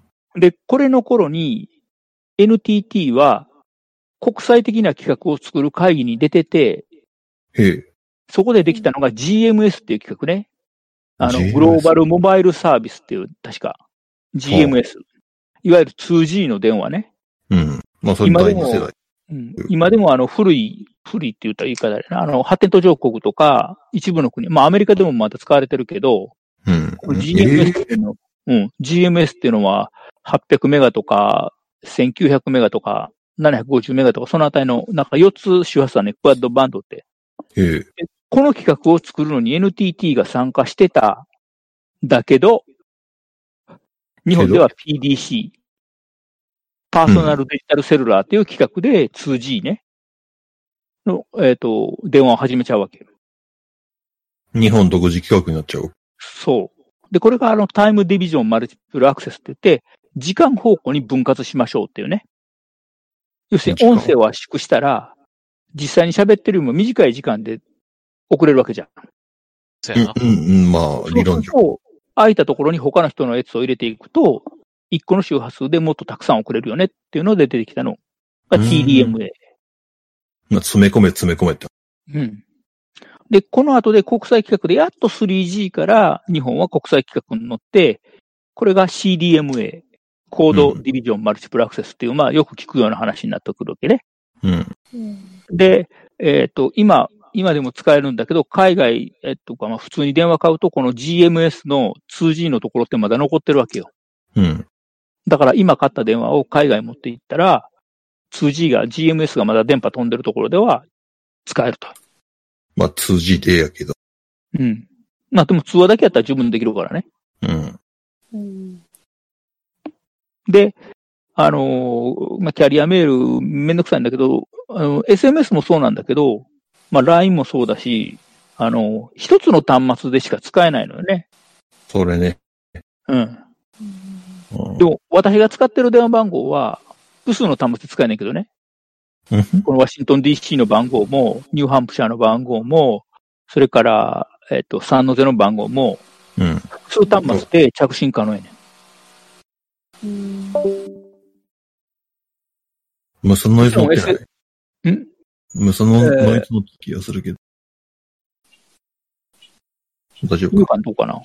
で、これの頃に エヌティーティー は国際的な企画を作る会議に出てて、 へえ。 そこでできたのが ジーエムエス っていう企画ね。あの、 ジーエムエスグローバルモバイルサービスっていう、確か ジーエムエス。いわゆる ツージー の電話ね。 うん。まあ、それ第二世代。 うん、今でもあの古い、古いって言ったら言い方でな、あの発展途上国とか一部の国、まあアメリカでもまた使われてるけど、 うん。 ジーエムエス っていうの、えー、うん、ジーエムエス っていうのははっぴゃくメガとかせんきゅうひゃくメガとかななひゃくごじゅうメガとかそのあたりのなんかよっつ周波数はね、クワッドバンドって。 えー、 この企画を作るのに エヌティーティー が参加してただけど、日本では ピーディーシー。パーソナルデジタルセルラーっていう企画で ツージー ね。の、えっと、電話を始めちゃうわけ。 日本独自企画になっちゃう。 そう。で、これがあのタイムディビジョンマルチプルアクセスって言って、時間方向に分割しましょうっていうね。要するに音声を圧縮したら、実際に喋ってるよりも短い時間で送れるわけじゃん。 そうやな。 うん、うん、まあ、理論上。 そう。空いたところに他の人のやつを入れていくと、一個の周波数でもっとたくさん送れるよねっていうので出てきたのが ティーディーエムエー。 まあ、詰め込め詰め込めって。 うん。で、この後で国際規格でやっと スリージー から日本は国際規格に乗って、これが シーディーエムエー。 コードディビジョンマルチプルアクセスっていう、まあよく聞くような話になってくるわけね。 うん。 で、えっと、今、今でも使えるんだけど、海外、えっと、まあ普通に電話買うと、この ジーエムエス の ツージー のところってまだ残ってるわけよ。 うん。 だから今買った電話を海外持っていったら、ツージー が、ジーエムエス がまだ電波飛んでるところでは使えると。 まあ ツージー でやけど。 うん。まあでも通話だけやったら十分できるからね。 うん。 で、あのー、まあキャリアメールめんどくさいんだけど、あの、エスエムエス もそうなんだけど、まあ ライン もそうだし、あの、一つの端末でしか使えないのよね。 それね。 うん。うん、でも、私が使ってる電話番号は、複数の端末で使えないけどね。このワシントン ディーシー の番号も、ニューハンプシャーの番号も、それから、えっと、さんのゼロの番号も、 うん、 複数端末で着信可能やねん。 無線ノイズ乗ってない。 ん無線ノイズ乗って気がするけど。大丈夫か。 どうかな。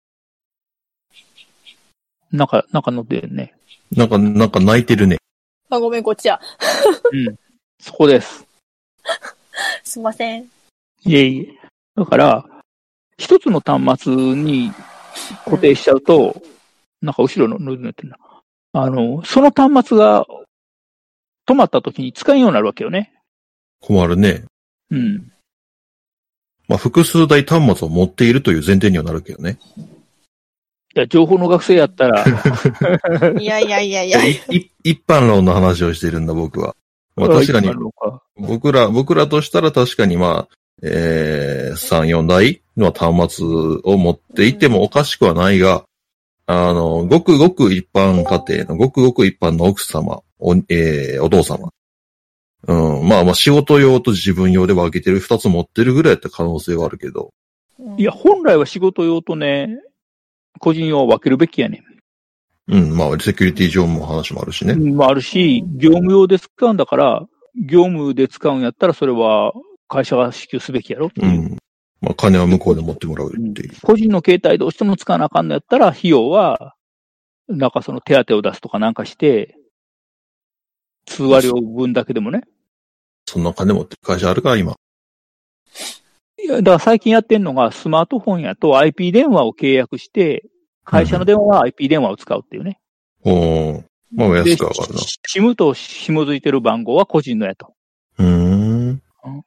なんか、なんか乗ってるね。 なんか、なんか泣いてるね。 あ、ごめん、こっちや。 うん。そこです。 すいません。 いえいえ。だから、一つの端末に固定しちゃうと、うん、なんか後ろのノイズになってるな。あの、その端末が止まった時に使えんようになるわけよね。 困るね。 うん。 まあ、複数台端末を持っているという前提にはなるけどね。 いや、情報の学生やったら。 いやいやいやいや。 一般論の話をしているんだ、僕は。まあ確かに、僕ら、僕らとしたら確かにまあ、えー、さん、よんだいの端末を持っていてもおかしくはないが、あの、ごくごく一般家庭のごくごく一般の奥様、お、えー、お父様。うん、まあまあ仕事用と自分用で分けてる二つ持ってるぐらいやった可能性はあるけど。 いや、本来は仕事用とね、個人用を分けるべきやねん。うん、まあ、セキュリティ上も話もあるしね。 うん、まああるし、業務用で使うんだから、業務で使うんやったらそれは会社が支給すべきやろっていう。うん。 まあ、金は向こうで持ってもらうっていう。うん、 個人の携帯どうしても使わなあかんのやったら、費用は、なんかその手当を出すとかなんかして、通話料分だけでもね。 そんな金持ってる会社あるか、今。 いや、だから最近やってんのが、スマートフォンやと アイピー 電話を契約して、会社の電話は アイピー 電話を使うっていうね。 うん、おー。まあ、安くわかるな。 SIM と紐づいてる番号は個人のやと。 うーん。うん、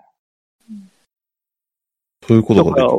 そういうことができる。 だから、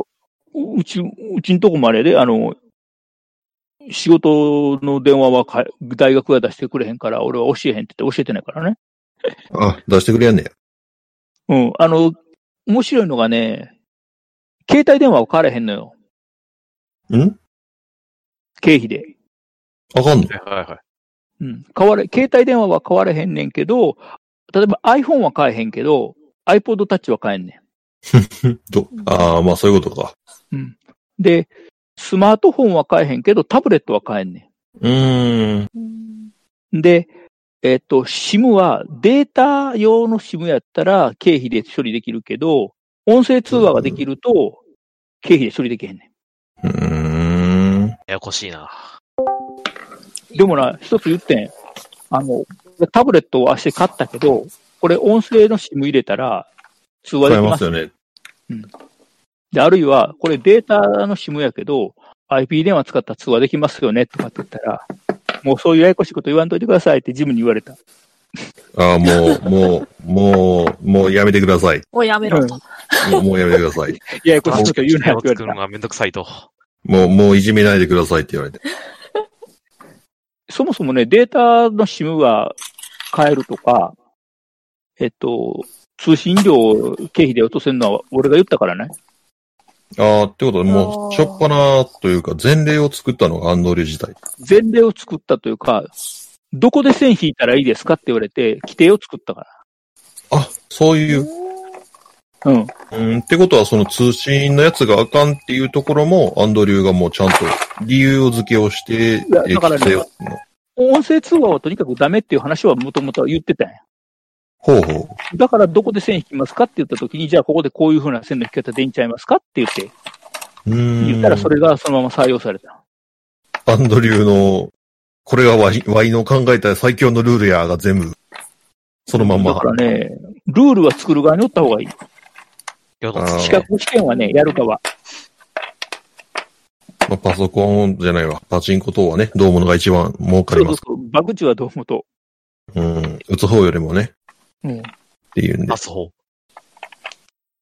うち、うちんとこもあれで、あの、仕事の電話は大学が出してくれへんから、俺は教えへんって言って教えてないからね。 あ、出してくれやんねや。 うん。あの、面白いのがね、携帯電話は買われへんのよ。 ん？ 経費で。 あかんの？ はいはい。 うん。買われ、携帯電話は買われへんねんけど、例えば iPhone は買えへんけど、iPod Touch は買えんねん。ど、ああ、まあそういうことか。 うん。で、スマートフォンは買えへんけど、タブレットは買えんねん。うーん。で、えっと、SIM はデータ用の SIM やったら経費で処理できるけど、音声通話ができると経費で処理できへんねん。うーん。 ややこしいな。 でもな、一つ言ってん。あの、タブレットを足で買ったけど、これ音声の SIM 入れたら通話できます。 使えますよね。 うん。で、あるいは、これデータの SIM やけど、アイピー 電話使ったら通話できますよねとかって言ったら、もうそういうややこしいこと言わんといてくださいってジムに言われた。 ああ、もう、もう、もう、もうやめてください。 もうやめろと。 うん、もう、もうやめてください。 ややこしいこと言うなって言われた。 作るのがめんどくさいと。 もう、もういじめないでくださいって言われて。 そもそもね、データの SIM は変えるとか、えっと、通信料を経費で落とせるのは俺が言ったからね。 ああ、ってことはもう、しょっぱなというか、前例を作ったのがアンドリュー自体。 前例を作ったというか、どこで線引いたらいいですかって言われて、規定を作ったから。 あ、そういう。 うん。 うん、ってことは、その通信のやつがあかんっていうところも、アンドリューがもうちゃんと理由付けをして、 だからね、音声通話はとにかくダメっていう話はもともと言ってたんや。 ほうほう。だからどこで線引きますかって言ったときに、じゃあここでこういう風な線の引き方でいいんちゃいますかって言って、 うん。 言ったらそれがそのまま採用された。 アンドリューのこれがワイワイの考えた最強のルールやが全部、そのまんま。 だからね、ルールは作る側におった方がいい。資格試験はね、やるかは。 まあ、パソコンじゃないわ。パチンコ等はね、どうものが一番儲かります。 そうそうそう。バグ値はどうもと。 うん。打つ方よりもね。 うん。 っていうんで。 あ、そう。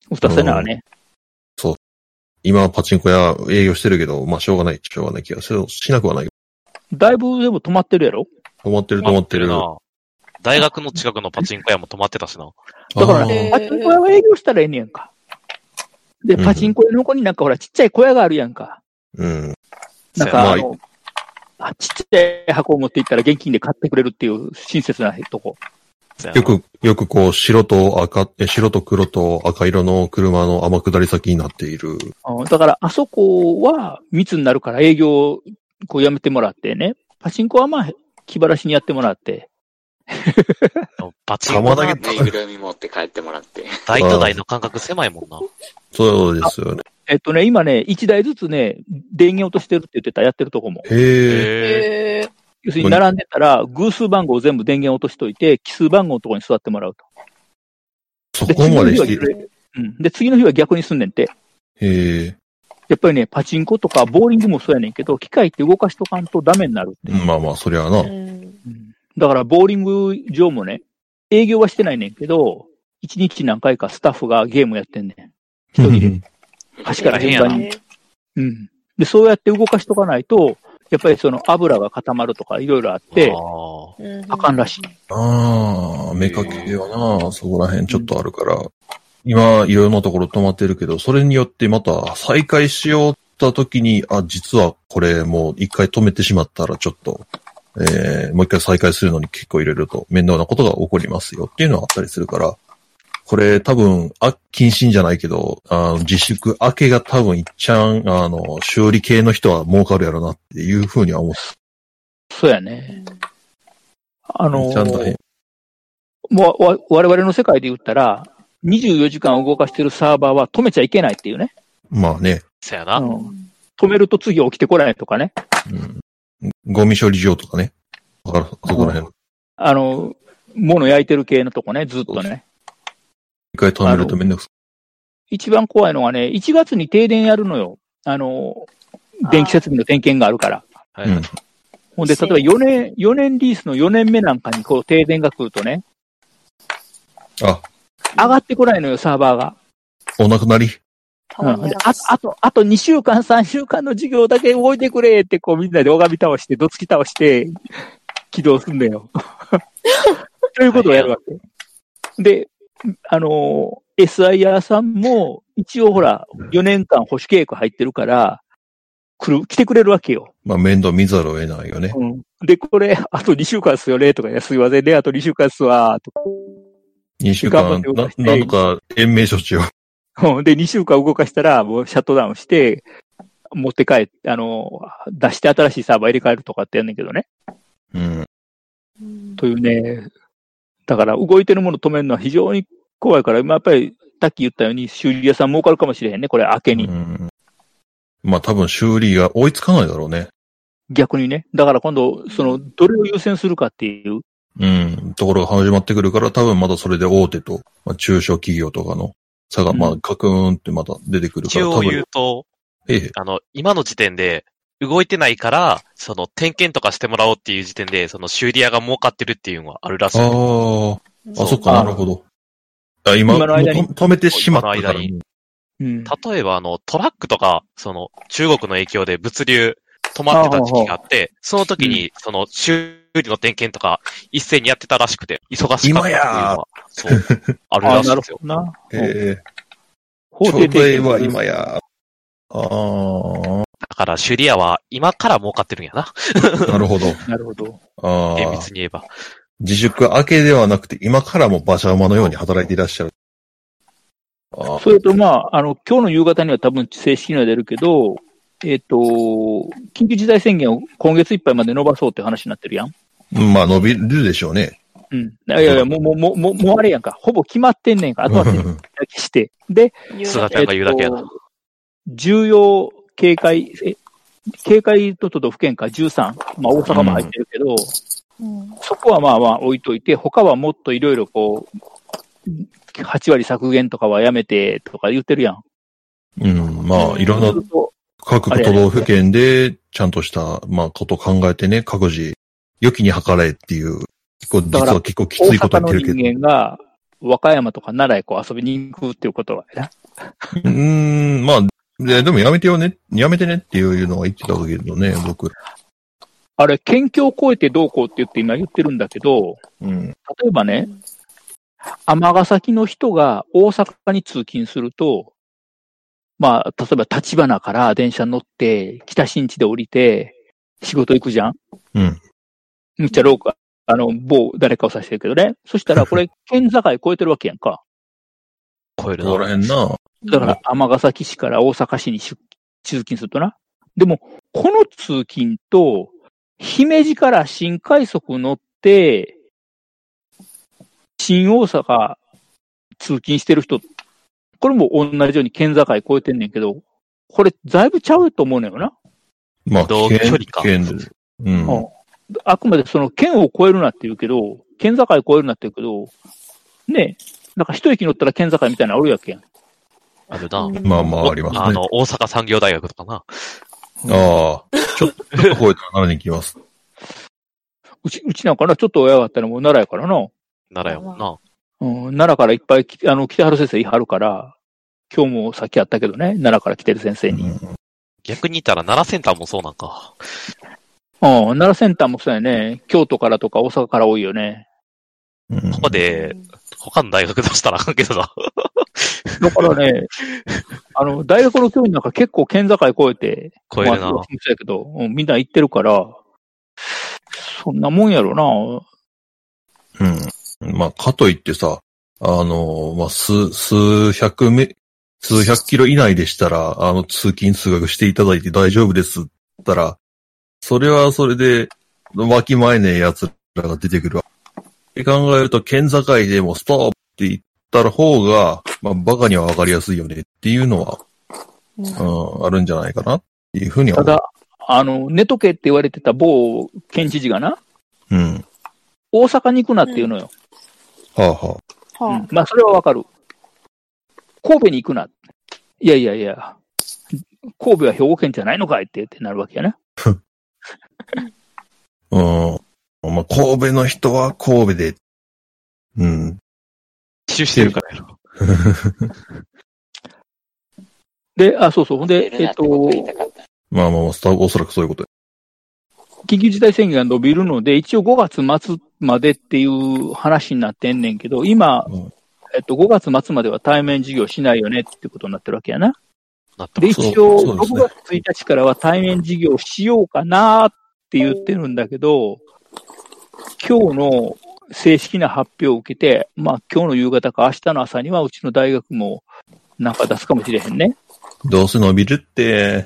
打たせならね、うん。 そう。今はパチンコ屋営業してるけど、まあしょうがない、しょうがない気がする。しなくはない。 だいぶでも止まってるやろ？ 止まってる止まってる。 大学の近くのパチンコ屋も止まってたしな。 だからね、パチンコ屋は営業したらええねやんか。で、パチンコ屋の横になんかほら、ちっちゃい小屋があるやんか。 うん。 なんかあの、あちっちゃい箱を持っていったら現金で買ってくれるっていう親切なとこ。 よく、よくこう、白と赤、え、白と黒と赤色の車の天下り先になっている。 だから、あそこは密になるから営業、こうやめてもらってね。パチンコはまあ、気晴らしにやってもらって。 パチンコはぬいぐるみ持って帰ってもらって。 大と大の間隔狭いもんな。 そうですよね。 えっとね、今ね、一台ずつね、電源落としてるって言ってた、やってるとこも。 へー。 要するに並んでたら、偶数番号を全部電源落としといて、奇数番号のところに座ってもらうと。 そこまでしている。 うん。で、次の日は逆にすんねんて。 へえ。 やっぱりね、パチンコとかボーリングもそうやねんけど、機械って動かしとかんとダメになるって。 まあまあ、そりゃな。うんうんだから、ボーリング場もね、営業はしてないねんけど、一日何回かスタッフがゲームやってんねん。一人で。端から順番に。うん。で、そうやって動かしとかないと、やっぱりその油が固まるとかいろいろあって、あかんらしい。 ああ、目かけはな、そこら辺ちょっとあるから、今、いろんなところ止まってるけど、それによってまた再開しようった時に、あ、実はこれもう一回止めてしまったらちょっと、えー、もう一回再開するのに結構入れると面倒なことが起こりますよっていうのはあったりするから、これ多分、あ、謹慎じゃないけど、あの自粛明けが多分いっちゃん、あの、修理系の人は儲かるやろなっていうふうには思う。 そうやね。あのー、 ちゃんとね、 もうわ、我々の世界で言ったら、にじゅうよじかん動かしてるサーバーは止めちゃいけないっていうね。 まあね。 そうやな、 うん。止めると次起きてこないとかね。 うんゴミ処理場とかね。だから、そこら辺。 あの、物焼いてる系のとこね、ずっとね。 一回止めるとめんどくさい。一番怖いのはね、いちがつに停電やるのよ。あの、電気設備の点検があるから。 はい、うん。 ほんで、例えばよねん、よねんリースのよねんめなんかにこう停電が来るとね。 あ。 上がってこないのよ、サーバーが。 お亡くなり。 うん、あ, あと、あとにしゅうかん、さんしゅうかんの授業だけ動いてくれって、こうみんなで拝み倒して、どつき倒して、起動すんだよ。ということをやるわけ。で、あの、エスアイアール さんも、一応ほら、よねんかん保守契約入ってるから、来る、来てくれるわけよ。 まあ、面倒見ざるを得ないよね。 うん。で、これ、あとにしゅうかんっすよね、とか、いや、すいませんね、あとにしゅうかんっすわ、とか。 にしゅうかん、な、なんとか、延命処置を。 で、にしゅうかん動かしたら、もうシャットダウンして、持って帰って、あの、出して新しいサーバー入れ替えるとかってやんねんけどね。 うん。 というね、だから動いてるもの止めるのは非常に怖いから、今やっぱり、さっき言ったように修理屋さん儲かるかもしれへんね、これ明けに。 うん、まあ多分修理が追いつかないだろうね。 逆にね。だから今度、その、どれを優先するかっていう。 うん、ところが始まってくるから、多分まだそれで大手と、まあ、中小企業とかの、差が、まあ、カクーンってまた出てくるから。 一応言うと、 ええ、 あの、今の時点で、動いてないから、その、点検とかしてもらおうっていう時点で、その、修理屋が儲かってるっていうのはあるらしい。 ああ、あ、そっか、なるほど。あ今、今の間に止めてしまったから。今の間に。 うん、 例えば、あの、トラックとか、その、中国の影響で物流止まってた時期があって、その時に、その、修理の点検とか、一斉にやってたらしくて、忙しかったっていうのは、そう、あるらしいですよ。 なるほどな。 ええー。ちょうどええわ、今や。ああ。 だから、修理屋は今から儲かってるんやな。 なるほど。 なるほど。 ああ。 厳密に言えば。 自粛明けではなくて、今からも馬車馬のように働いていらっしゃる。 あそれと、まあ、あの、今日の夕方には多分正式には出るけど、えっと、緊急事態宣言を今月いっぱいまで伸ばそうって話になってるやん。 まあ、伸びるでしょうね。 うん。いやいや、もう、もう、もう、もう、もうあれやんか。ほぼ決まってんねんか。あとはだけして。で、 菅ちゃんが言うだけやな。 重要警戒、え、 警戒都道府県かじゅうさん、まあ大阪も入ってるけど、うん、そこはまあまあ置いといて、他はもっといろいろこう、はち割削減とかはやめてとか言ってるやん。 うん、まあいろんな各都道府県でちゃんとしたまあことを考えてね、各自良きに計らえっていう、結構実は結構きついこと言ってるけど。 大阪の人間が和歌山とか奈良へこう遊びに行くっていうことはね。 うーん、まあ、で, でもやめてよね、やめてねっていうのは言ってたけどね、僕。 あれ、県境を越えてどうこうって言って今言ってるんだけど、うん、例えばね、尼崎の人が大阪に通勤すると、まあ、例えば立花から電車に乗って、北新地で降りて、仕事行くじゃん。 うん。 むっちゃ廊下、あの、某誰かを指してるけどね。そしたらこれ、県境越えてるわけやんか。 越えるな。 こらへんな。 だから、尼崎市から大阪市に出通勤するとな。でも、この通勤と、姫路から新快速乗って、新大阪通勤してる人、これも同じように県境越えてんねんけど、これ、だいぶちゃうと思うのよな。 まあ、 同距離か。 県で。うん。 うん、あくまでその県を越えるなって言うけど、県境越えるなって言うけど、ねえ、なんか一駅乗ったら県境みたいなのあるやっけん。 あるな。 まあまあありますね。 あの、大阪産業大学とかな。 ああ、ちょっと、ちょっと超えたら奈良に行きます。 うち、うちなんかな、ちょっと親があったらもう奈良やからな。 奈良やもんな。 うん、奈良からいっぱい、あの、来てはる先生いはるから、今日もさっきあったけどね、奈良から来てる先生に。うん、 逆に言ったら奈良センターもそうなんか。 うん、奈良センターもそうやね。京都からとか大阪から多いよね。 ここで、他の大学出したらあかんけどな。 だからね、あの、大学の教員なんか結構県境越えて、 越えるな。 まあ、そうやけど、うん、みんな行ってるから、そんなもんやろな。うん。まあ、かといってさ、あの、まあ、数、数百メ、数百キロ以内でしたら、あの、通勤通学していただいて大丈夫ですったら、それはそれで、わきまえねえ奴らが出てくるわ。って考えると、県境でもストップって言ったら方が、まあ、バカにはわかりやすいよねっていうのは、うん、あるんじゃないかなっていうふうには思う。 ただ、あの、寝とけって言われてた某県知事がな、 うん。 大阪に行くなっていうのよ。 うん、はあはあ。うん、まあ、それはわかる。神戸に行くな。いやいやいや、神戸は兵庫県じゃないのかいってってなるわけやな。 うん。まあ、神戸の人は神戸で、うん。 一周してるからやろ。 で、あ、そうそう。ほんで、えっと、 まあまあ、おそらくそういうこと。 緊急事態宣言が伸びるので、一応ごがつ末までっていう話になってんねんけど、今、うん、えっと、ごがつ末までは対面授業しないよねってことになってるわけやな。で、一応、ろくがつついたちからは対面授業しようかなって言ってるんだけど、今日の正式な発表を受けて、まあ今日の夕方か明日の朝にはうちの大学もなんか出すかもしれへんね。 どうせ伸びるって、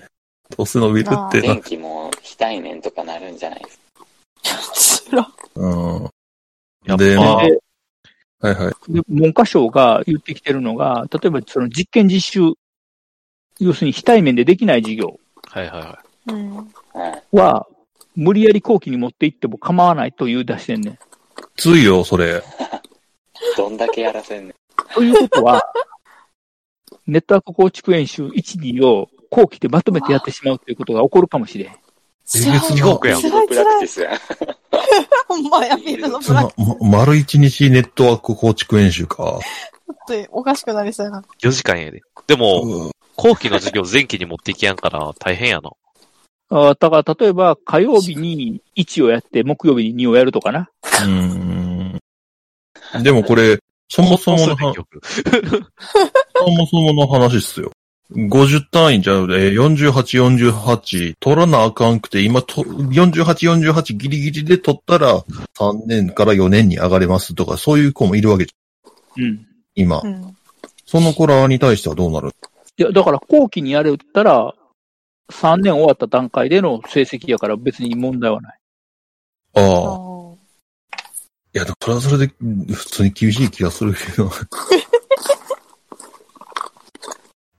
どうせ伸びるって。 電気も非対面とかなるんじゃないですか。 つら。 うん。 やっぱ、ではいはい。 で、文科省が言ってきてるのが、例えばその実験実習、要するに非対面でできない授業。 はいはいはい。うん、 は、無理やり後期に持っていっても構わないという出してんねん。 ついよ、それ。 どんだけやらせんねん。 ということは、ネットワーク構築演習いち、にを後期でまとめてやってしまうということが起こるかもしれん。 えげつ地獄やん。 プラクティスやん。 ほんまや、ビルのプラクティス。 ま、丸一日ネットワーク構築演習か。 ちょっとおかしくなりそうやな。 よじかんやで。でも、うん、後期の授業前期に持っていけやんから大変やな。 あだから、例えば、火曜日にいちをやって、木曜日ににをやるとかな。 うーん。でもこれ、そもそもの話、そもそもの話っすよ。ごじゅう単位じゃうで、よんじゅうはち、よんじゅうはち、取らなあかんくて、今と、よんじゅうはち、よんじゅうはちギリギリで取ったら、さんねんからよねんに上がれますとか、そういう子もいるわけじゃん。うん。 今。うん、その子らに対してはどうなる？ いや、だから後期にやれたら、さんねん終わった段階での成績やから別に問題はない。 ああ。いや、それはそれで普通に厳しい気がするけど。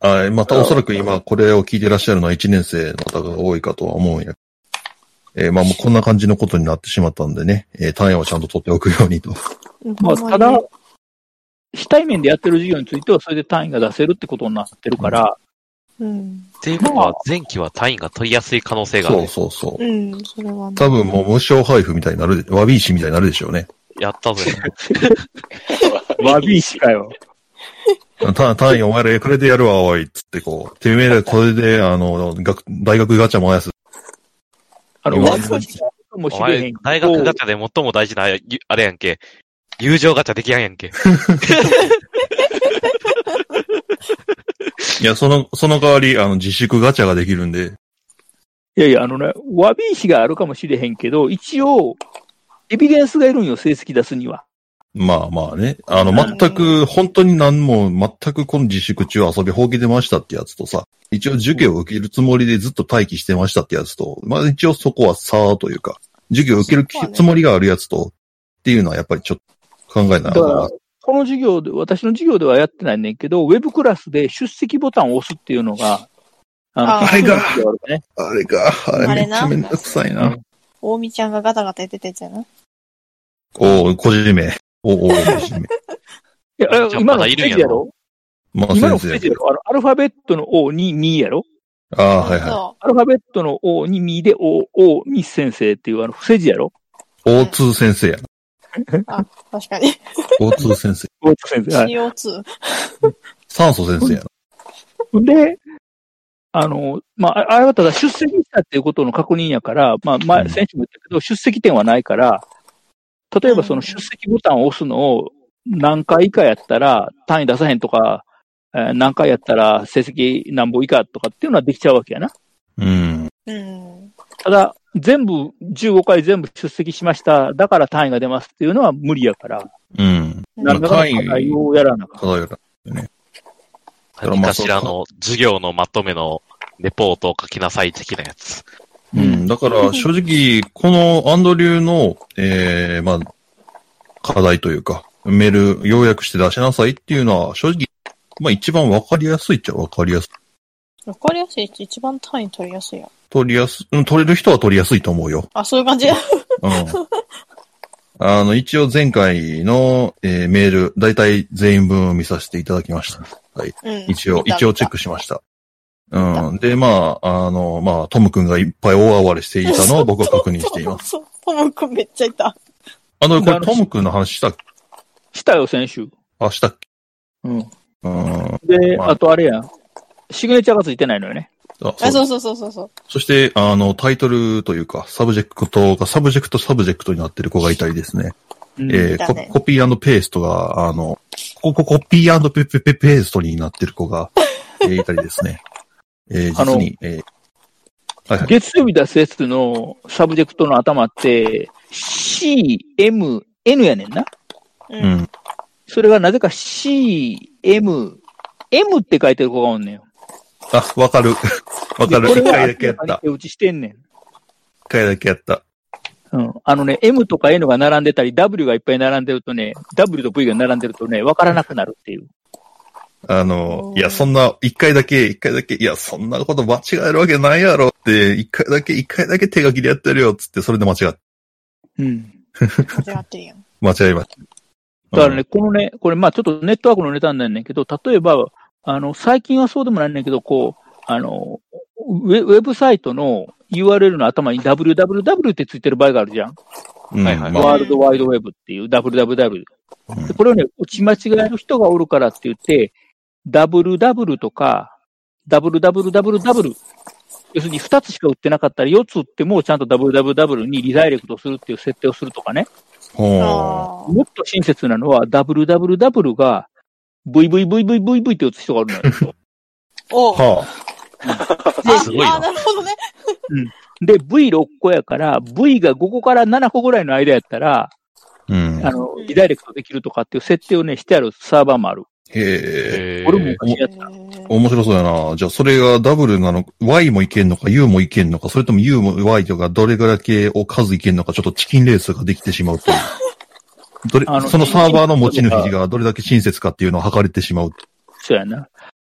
はい。またおそらく今これを聞いてらっしゃるのはいちねん生の方が多いかとは思うんや。えー、まあもうこんな感じのことになってしまったんでね、えー、単位をちゃんと取っておくようにと。 まあ、ただ、非対面でやってる授業についてはそれで単位が出せるってことになってるから、 うん。 っていうことは、前期は単位が取りやすい可能性がある。 そうそうそう。 うん、それはね。 多分もう無償配布みたいになる、わび石みたいになるでしょうね。 やったぜ。 わび石かよ。 単単位お前らこれでやるわ、おい、つってこう、てめえらこれで、あの、学、大学ガチャ燃やす。 あの、わび石かもしれへん。 大学ガチャで最も大事な、あれやんけ。友情ガチャできやんやんけ。 いや、その、その代わり、あの、自粛ガチャができるんで。 いやいや、あのね、わび石があるかもしれへんけど、一応、エビデンスがいるんよ、成績出すには。 まあまあね。あの、全く、本当に何も、全くこの自粛中遊び放棄出ましたってやつとさ、一応授業を受けるつもりでずっと待機してましたってやつと、まあ一応そこはさあというか、授業を受けるつもりがあるやつと、っていうのはやっぱりちょっと考えながら。 この授業で、私の授業ではやってないねんけど、ウェブクラスで出席ボタンを押すっていうのが、 あの、あれが、ね、あれが、あれめっちゃめんどくさいな。 大見ちゃんがガタガタ言ってたやつやな。 おー、個人名。おー、個人名。 いや、今の不正字やろまあ、 今の不正字やろあの、アルファベットの O にミやろああ、はいはい。 アルファベットの O にミで O、O に先生っていうあの、不正字やろオーツー 先生やな。 あ、確かに。 オーツー 先生。 オーツー 先生。はい、 シーオーツー。 酸素先生やな。で、あの、まあ、あれはただ出席したっていうことの確認やから、まあ、前、先週も言ったけど、出席点はないから、例えばその出席ボタンを押すのを何回以下やったら単位出さへんとか、えー、何回やったら成績何本以下とかっていうのはできちゃうわけやな。 うん。 ただ、全部、じゅうごかい全部出席しました。だから単位が出ますっていうのは無理やから。 うん。 何らかの課題をやらなかった。課題をやらなね。 何かしらの授業のまとめのレポートを書きなさい的なやつ。 うん。だから、正直、このアンドリューの、ええー、まあ、課題というか、メール、要約して出しなさいっていうのは、正直、まあ一番わかりやすいっちゃわかりやすい。 わかりやすいって一番単位取りやすいやん。 取りやす、うん、取れる人は取りやすいと思うよ。 あ、そういう感じうん。 あの、一応前回の、えー、メール、だいたい全員分見させていただきました。はい。うん、一応、一応チェックしました。うん。で、まあ、あの、まあ、トム君がいっぱい大暴れしていたのを僕は確認しています。 そう、トム君めっちゃいた。 あの、これトム君の話したっけ？ したよ、先週。 あ、したっけ？ うん。うん。で、まあ、あとあれやん。シグネチャーがついてないのよね。 あ、そうそうそうそうそう。 そして、あの、タイトルというか、サブジェクトが、サブジェクトサブジェクトになってる子がいたりですね。うん、えーね、コ、コピー&ペーストが、あの、ここコピー&ペペペペーストになってる子が、えー、いたりですね。えー、実に、えーはいはい、 月曜日出すやつのサブジェクトの頭って、C、M、N やねんな。 うん。 それがなぜか C、M、M って書いてる子がおんねん。 あ、わかる。わかる。一回だけやった。 手打ちしてんねん。 一回だけやった。 うん。あのね、M とか N が並んでたり、W がいっぱい並んでるとね、W と V が並んでるとね、わからなくなるっていう。 あの、いや、そんな、一回だけ、一回だけ、いや、そんなこと間違えるわけないやろって、一回だけ、一回だけ手書きでやってるよ、つって、それで間違って。 うん。 間違ってるやん。 間違えました。 だからね、このね、これまあちょっとネットワークのネタになるんだけど、例えば、あの、最近はそうでもないんだけど、こう、あの、ウェ、ウェブサイトの ユーアールエル の頭に ダブリューダブリューダブリュー ってついてる場合があるじゃん。 うん、はいはい。 ワールドワイドウェブっていう ダブリューダブリューダブリュー。うん、これをね、打ち間違える人がおるからって言って、ダブルダブルとか、ダブルダブルダブルダブル。要するにふたつしか売ってなかったらよっつ売ってもちゃんと ダブルダブルダブル にリダイレクトするっていう設定をするとかね。もっと親切なのは ダブルダブルダブル が ブイブイブイブイブイブイ って打つ人があるのよ。 おはあ。すごいな。あ、なるほどね。 うん。で、ブイろっ 個やから、V がごこからななこぐらいの間やったら、 うん、 あの、リダイレクトできるとかっていう設定をね、してあるサーバーもある。 へえ。 これも昔やった。 面白そうやな。じゃあ、それがダブルなの、Y もいけんのか、U もいけんのか、それとも U も Y とか、どれぐらい系を数いけんのか、ちょっとチキンレースができてしまうという。どれ、そのサーバーの持ち主がどれだけ親切かっていうのを測れてしまう。 そうやな。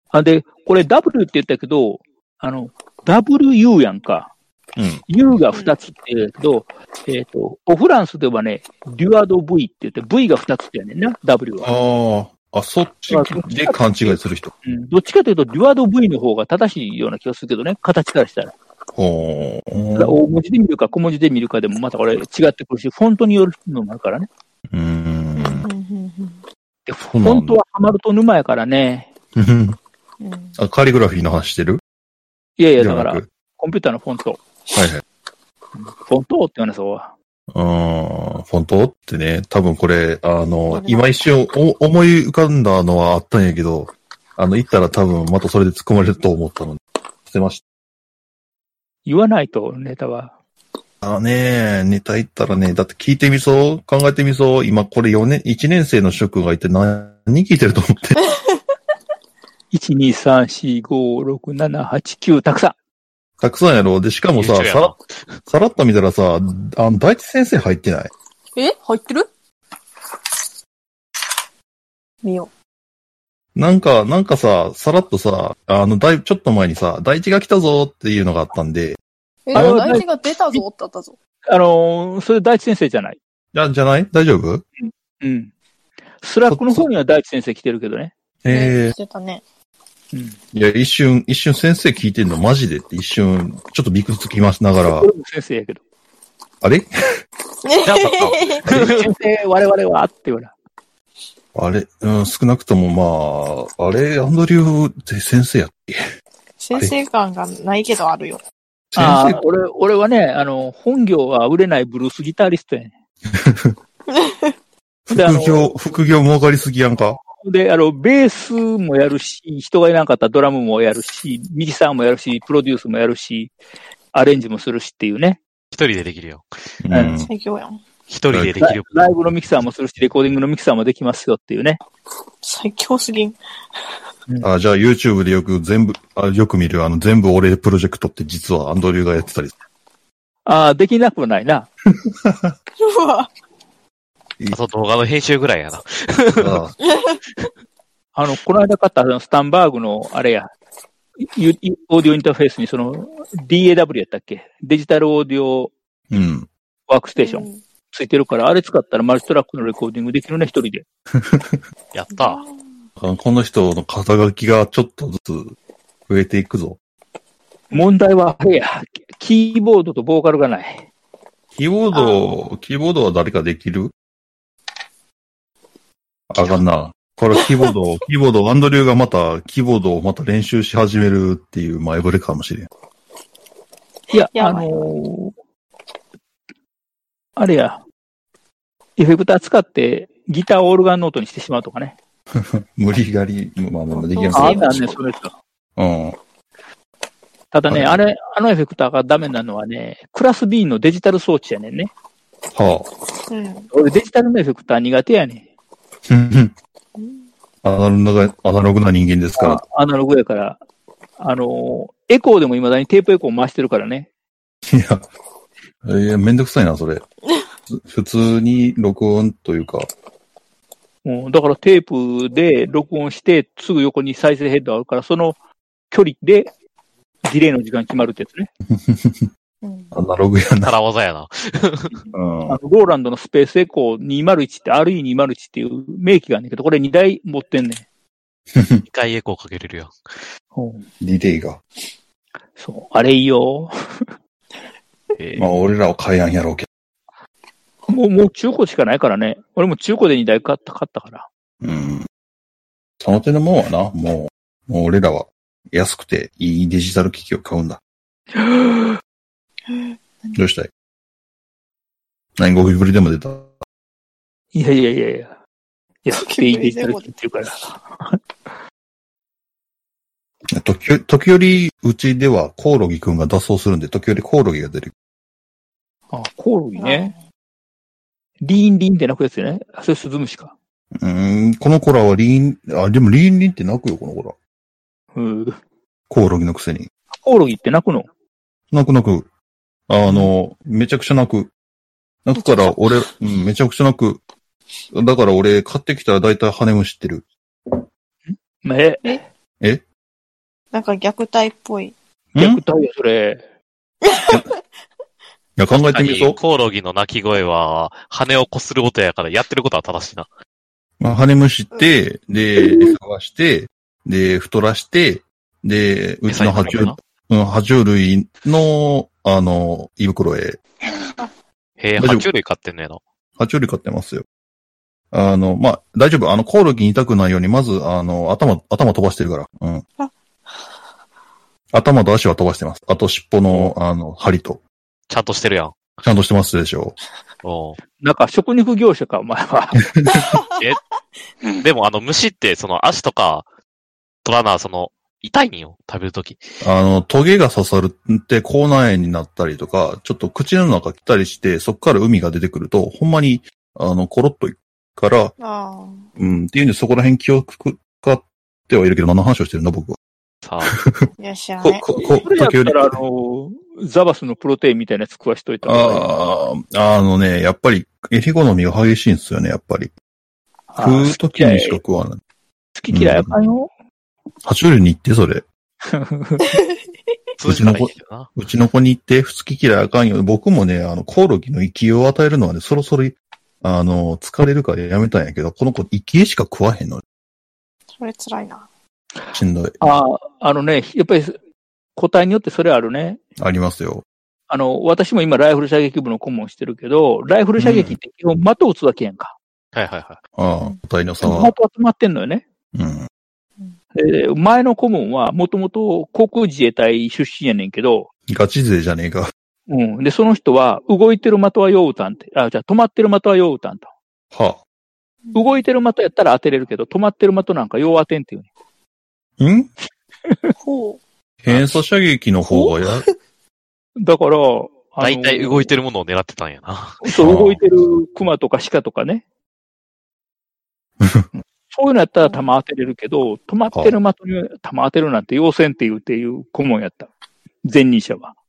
あ、で、これ W って言ったけど、あの、ダブリューユー やんか。 うん。 U がふたつって言うけど、えっと、オフランスではね、デュアド V って言って、V がふたつってやねんな、W は。 ああ、あ、そっちで勘違いする人。 うん。どっちかというと、デュアド V の方が正しいような気がするけどね、形からしたら。 ほー。 大文字で見るか小文字で見るかでもまたこれ違ってくるし、フォントによるのもあるからね。 うーん。 でフォントはハマると沼やからね。 あ、カリグラフィーの話してる？ いやいや、だから、コンピューターのフォント。 はいはい。 フォントって言わないそうは。 うーん、フォントってね、多分これ、あの、今一瞬お思い浮かんだのはあったんやけど、あの、言ったら多分またそれで突っ込まれると思ったので、捨てました。 言わないと、ネタは。 あのね、ネタ言ったらね、だって聞いてみそう、考えてみそう、今これよねん、いちねん生の職がいて何人聞いてると思って。 いち、に、さん、よん、ご、ろく、なな、はち、きゅう、たくさん。 たくさんやろ。で、しかもさ、さら、さらっと見たらさ、あの、大地先生入ってない？ え入ってる？見よう。なんか、なんかさ、さらっとさ、あの、だい、ちょっと前にさ、大地が来たぞっていうのがあったんで。 え、大地が出たぞってあったぞ。 あのー、それ大地先生じゃない。 じゃ、じゃない？大丈夫？ うん。うん。スラックの方には大地先生来てるけどね。 ええー。 来てたね。 うん。 いや、一瞬、一瞬先生聞いてんのマジでって一瞬、ちょっとびくつきますながら。 俺も先生やけど。 あれ先生、我々はって言われ。 あれ、うん、少なくともまあ、あれ、アンドリューって先生やっけ？ 先生感がないけどあるよ。 先生あ俺、俺はね、あの、本業は売れないブルースギタリストやね。 副業、副業儲かりすぎやんか？ で、あの、ベースもやるし、人がいなかったらドラムもやるし、ミキサーもやるし、プロデュースもやるし、アレンジもするしっていうね。 一人でできるよ。 うん。 最強やん。 一人でできる。 ライブのミキサーもするし、レコーディングのミキサーもできますよっていうね。 最強すぎん。 うん、あ、じゃあ YouTube でよく全部、あよく見るあの全部俺プロジェクトって実はアンドリューがやってたり。 ああ、できなくはないな。 うわ。 あと動画の編集ぐらいやな。 あ, あの、この間買ったスタンバーグの、あれや、オーディオインターフェースにその ディーエーダブリュー やったっけ？デジタルオーディオワークステーション、うん、ついてるから、あれ使ったらマルチトラックのレコーディングできるね、一人で。 やったこの人の肩書きがちょっとずつ増えていくぞ。 問題はあれや、キーボードとボーカルがない。 キーボード、キーボードは誰かできる？あかんな。これキーボード、キーボード、アンドリューがまた、キーボードをまた練習し始めるっていう前触れかもしれん。 いや、あのー、あれや、エフェクター使ってギターをオルガンノートにしてしまうとかね。 無理がり、まあまあできない。ああ、だね、それか。 うん。 ただね、あれ、あのエフェクターがダメなのはね、クラス B のデジタル装置やねんね。 はあ。うん。 俺デジタルのエフェクター苦手やねん。アナログ、アナログな人間ですから。 アナログやから。あの、エコーでも未だにテープエコー回してるからね。 いや、いや、めんどくさいな、それ。普通に録音というか。 うん、だからテープで録音して、すぐ横に再生ヘッドあるから、その距離でディレイの時間決まるってやつね。 アナログやな。 たら技やな。 うん、あのローランドのスペースエコーにひゃくいちって アールイーにひゃくいち っていう名機があるんだけど、これにだい持ってんねん。 にかいエコーかけれるよ。 ディレイが。 そう、あれいいよ。 えー、まあ俺らは買えやんやろうけど。もう、もう中古しかないからね。俺も中古でにだい買った、買ったから。 うん。その手のもんはな、もう、もう俺らは安くていいデジタル機器を買うんだ。どうしたい？何ゴキブリでも出た？ いやいやいやいや。安くていいデジタル機器って言うから。 時、時折、うちではコオロギくんが脱走するんで、時折コオロギが出る。 あ、コオロギね。リーンリーンって鳴くやつよね。それスズムシか。 うーん、この子らはリーン、あ、でもリーンリーンって鳴くよ、この子ら。 うん。 コオロギのくせに。 コオロギって鳴くの？ 鳴く鳴く。あの、うん、めちゃくちゃ鳴く。鳴くから、俺、うん、めちゃくちゃ鳴く。だから俺、買ってきたらだいたい羽虫ってる。 ええなんか虐待っぽい。 虐待や、それ。 いや、考えてみると。 コオロギの鳴き声は、羽をこする音やから、やってることは正しいな。 まあ、羽むしって、で、探して、で、太らして、で、うちの爬虫、うん、爬虫類の、あの、胃袋へ。 へえ、爬虫類飼ってんのやな。 爬虫類飼ってますよ。あの、まあ、大丈夫。あの、コオロギに痛くないように、まず、あの、頭、頭飛ばしてるから。うん。頭と足は飛ばしてます。あと、尻尾の、あの、針と。 ちゃんとしてるやん。 ちゃんとしてますでしょう。おなんか、食肉業者か、お前は。 え、でも、あの、虫って、その、足とか、取らな、その、痛いんよ、食べるとき。 あの、トゲが刺さるって口内炎になったりとか、ちょっと口の中来たりして、そこから海が出てくると、ほんまに、あの、コロッといくから、 あうん、っていうんでそこら辺気をかかってはいるけど、何の話をしてるの僕は。 さあ。 いや、知らない。 こ、こ、 これやったら、あの、ザバスのプロテインみたいなやつ食わしといた方がいい。 ああ、あのね、やっぱり、エリ好みが激しいんですよね、やっぱり。食うときにしか食わない。 好き嫌いあかんよ。 爬虫類に行って、それ。 うちの子、 うちの子に行って、好き嫌いあかんよ。僕もね、あの、コオロギの生きを与えるのはね、そろそろ、あの、疲れるからやめたんやけど、この子、生きしか食わへんの。 それ辛いな。 しんどい。 ああ、あのね、やっぱり、個体によってそれあるね。 ありますよ。 あの、私も今、ライフル射撃部の顧問してるけど、ライフル射撃って基本的を撃つだけやんか。 はいはいはい。 ああ、個体の差は。 的は詰まってんのよね。 うん。 で、前の顧問は、もともと航空自衛隊出身やねんけど、 ガチ勢じゃねえか。 うん。で、その人は、動いてる的はよう撃たんって。あ、じゃあ止まってる的はよう撃たんと。 はあ。 動いてる的やったら当てれるけど、止まってる的なんかよう当てんっていうね。んほう。 偏差射撃の方がや、 だから、 だいたい動いてるものを狙ってたんやな。 そう、動いてる熊とか鹿とかね。そういうのやったら弾当てれるけど、止まってる的に弾当てるなんて要せんっていうっていう顧問やった。前任者は。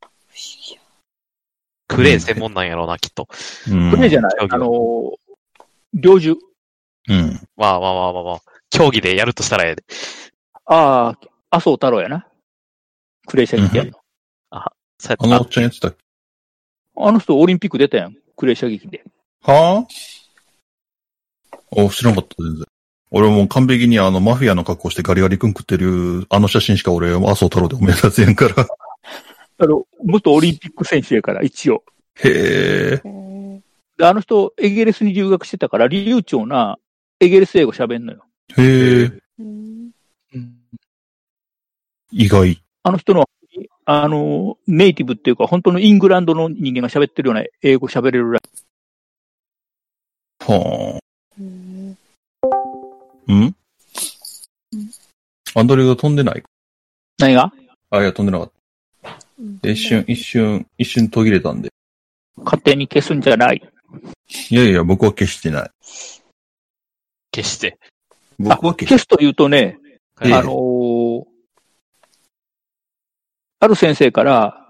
クレー専門なんやろうな、きっと。 クレーじゃない。あの、猟銃。 うん。 まあまあまあまあまあ。競技でやるとしたらええで。 ああ、麻生太郎やな。クレー射撃やんの。 あ、そうやあのおっちゃんやってたっけ？ あの人オリンピック出たやん。クレー射撃で。 はぁ、あ？お、知らなかった、全然。俺もう完璧にあのマフィアの格好してガリガリ君食ってるあの写真しか俺、麻生太郎でも目立つやんから。 あの、元オリンピック選手やから、一応。 へえ。 で、あの人、エゲレスに留学してたから、流暢なエゲレス英語喋んのよ。 へえ。うん、意外。 あの人の、あの、ネイティブっていうか、本当のイングランドの人間が喋ってるような英語喋れるらしい。はあ。ん？アンドレが飛んでない？ 何が？ あ、いや、飛んでなかった。一瞬、一瞬、一瞬途切れたんで。 勝手に消すんじゃない。 いやいや、僕は消してない。 消して。 僕は消して消すというとね、あのー、ある先生から、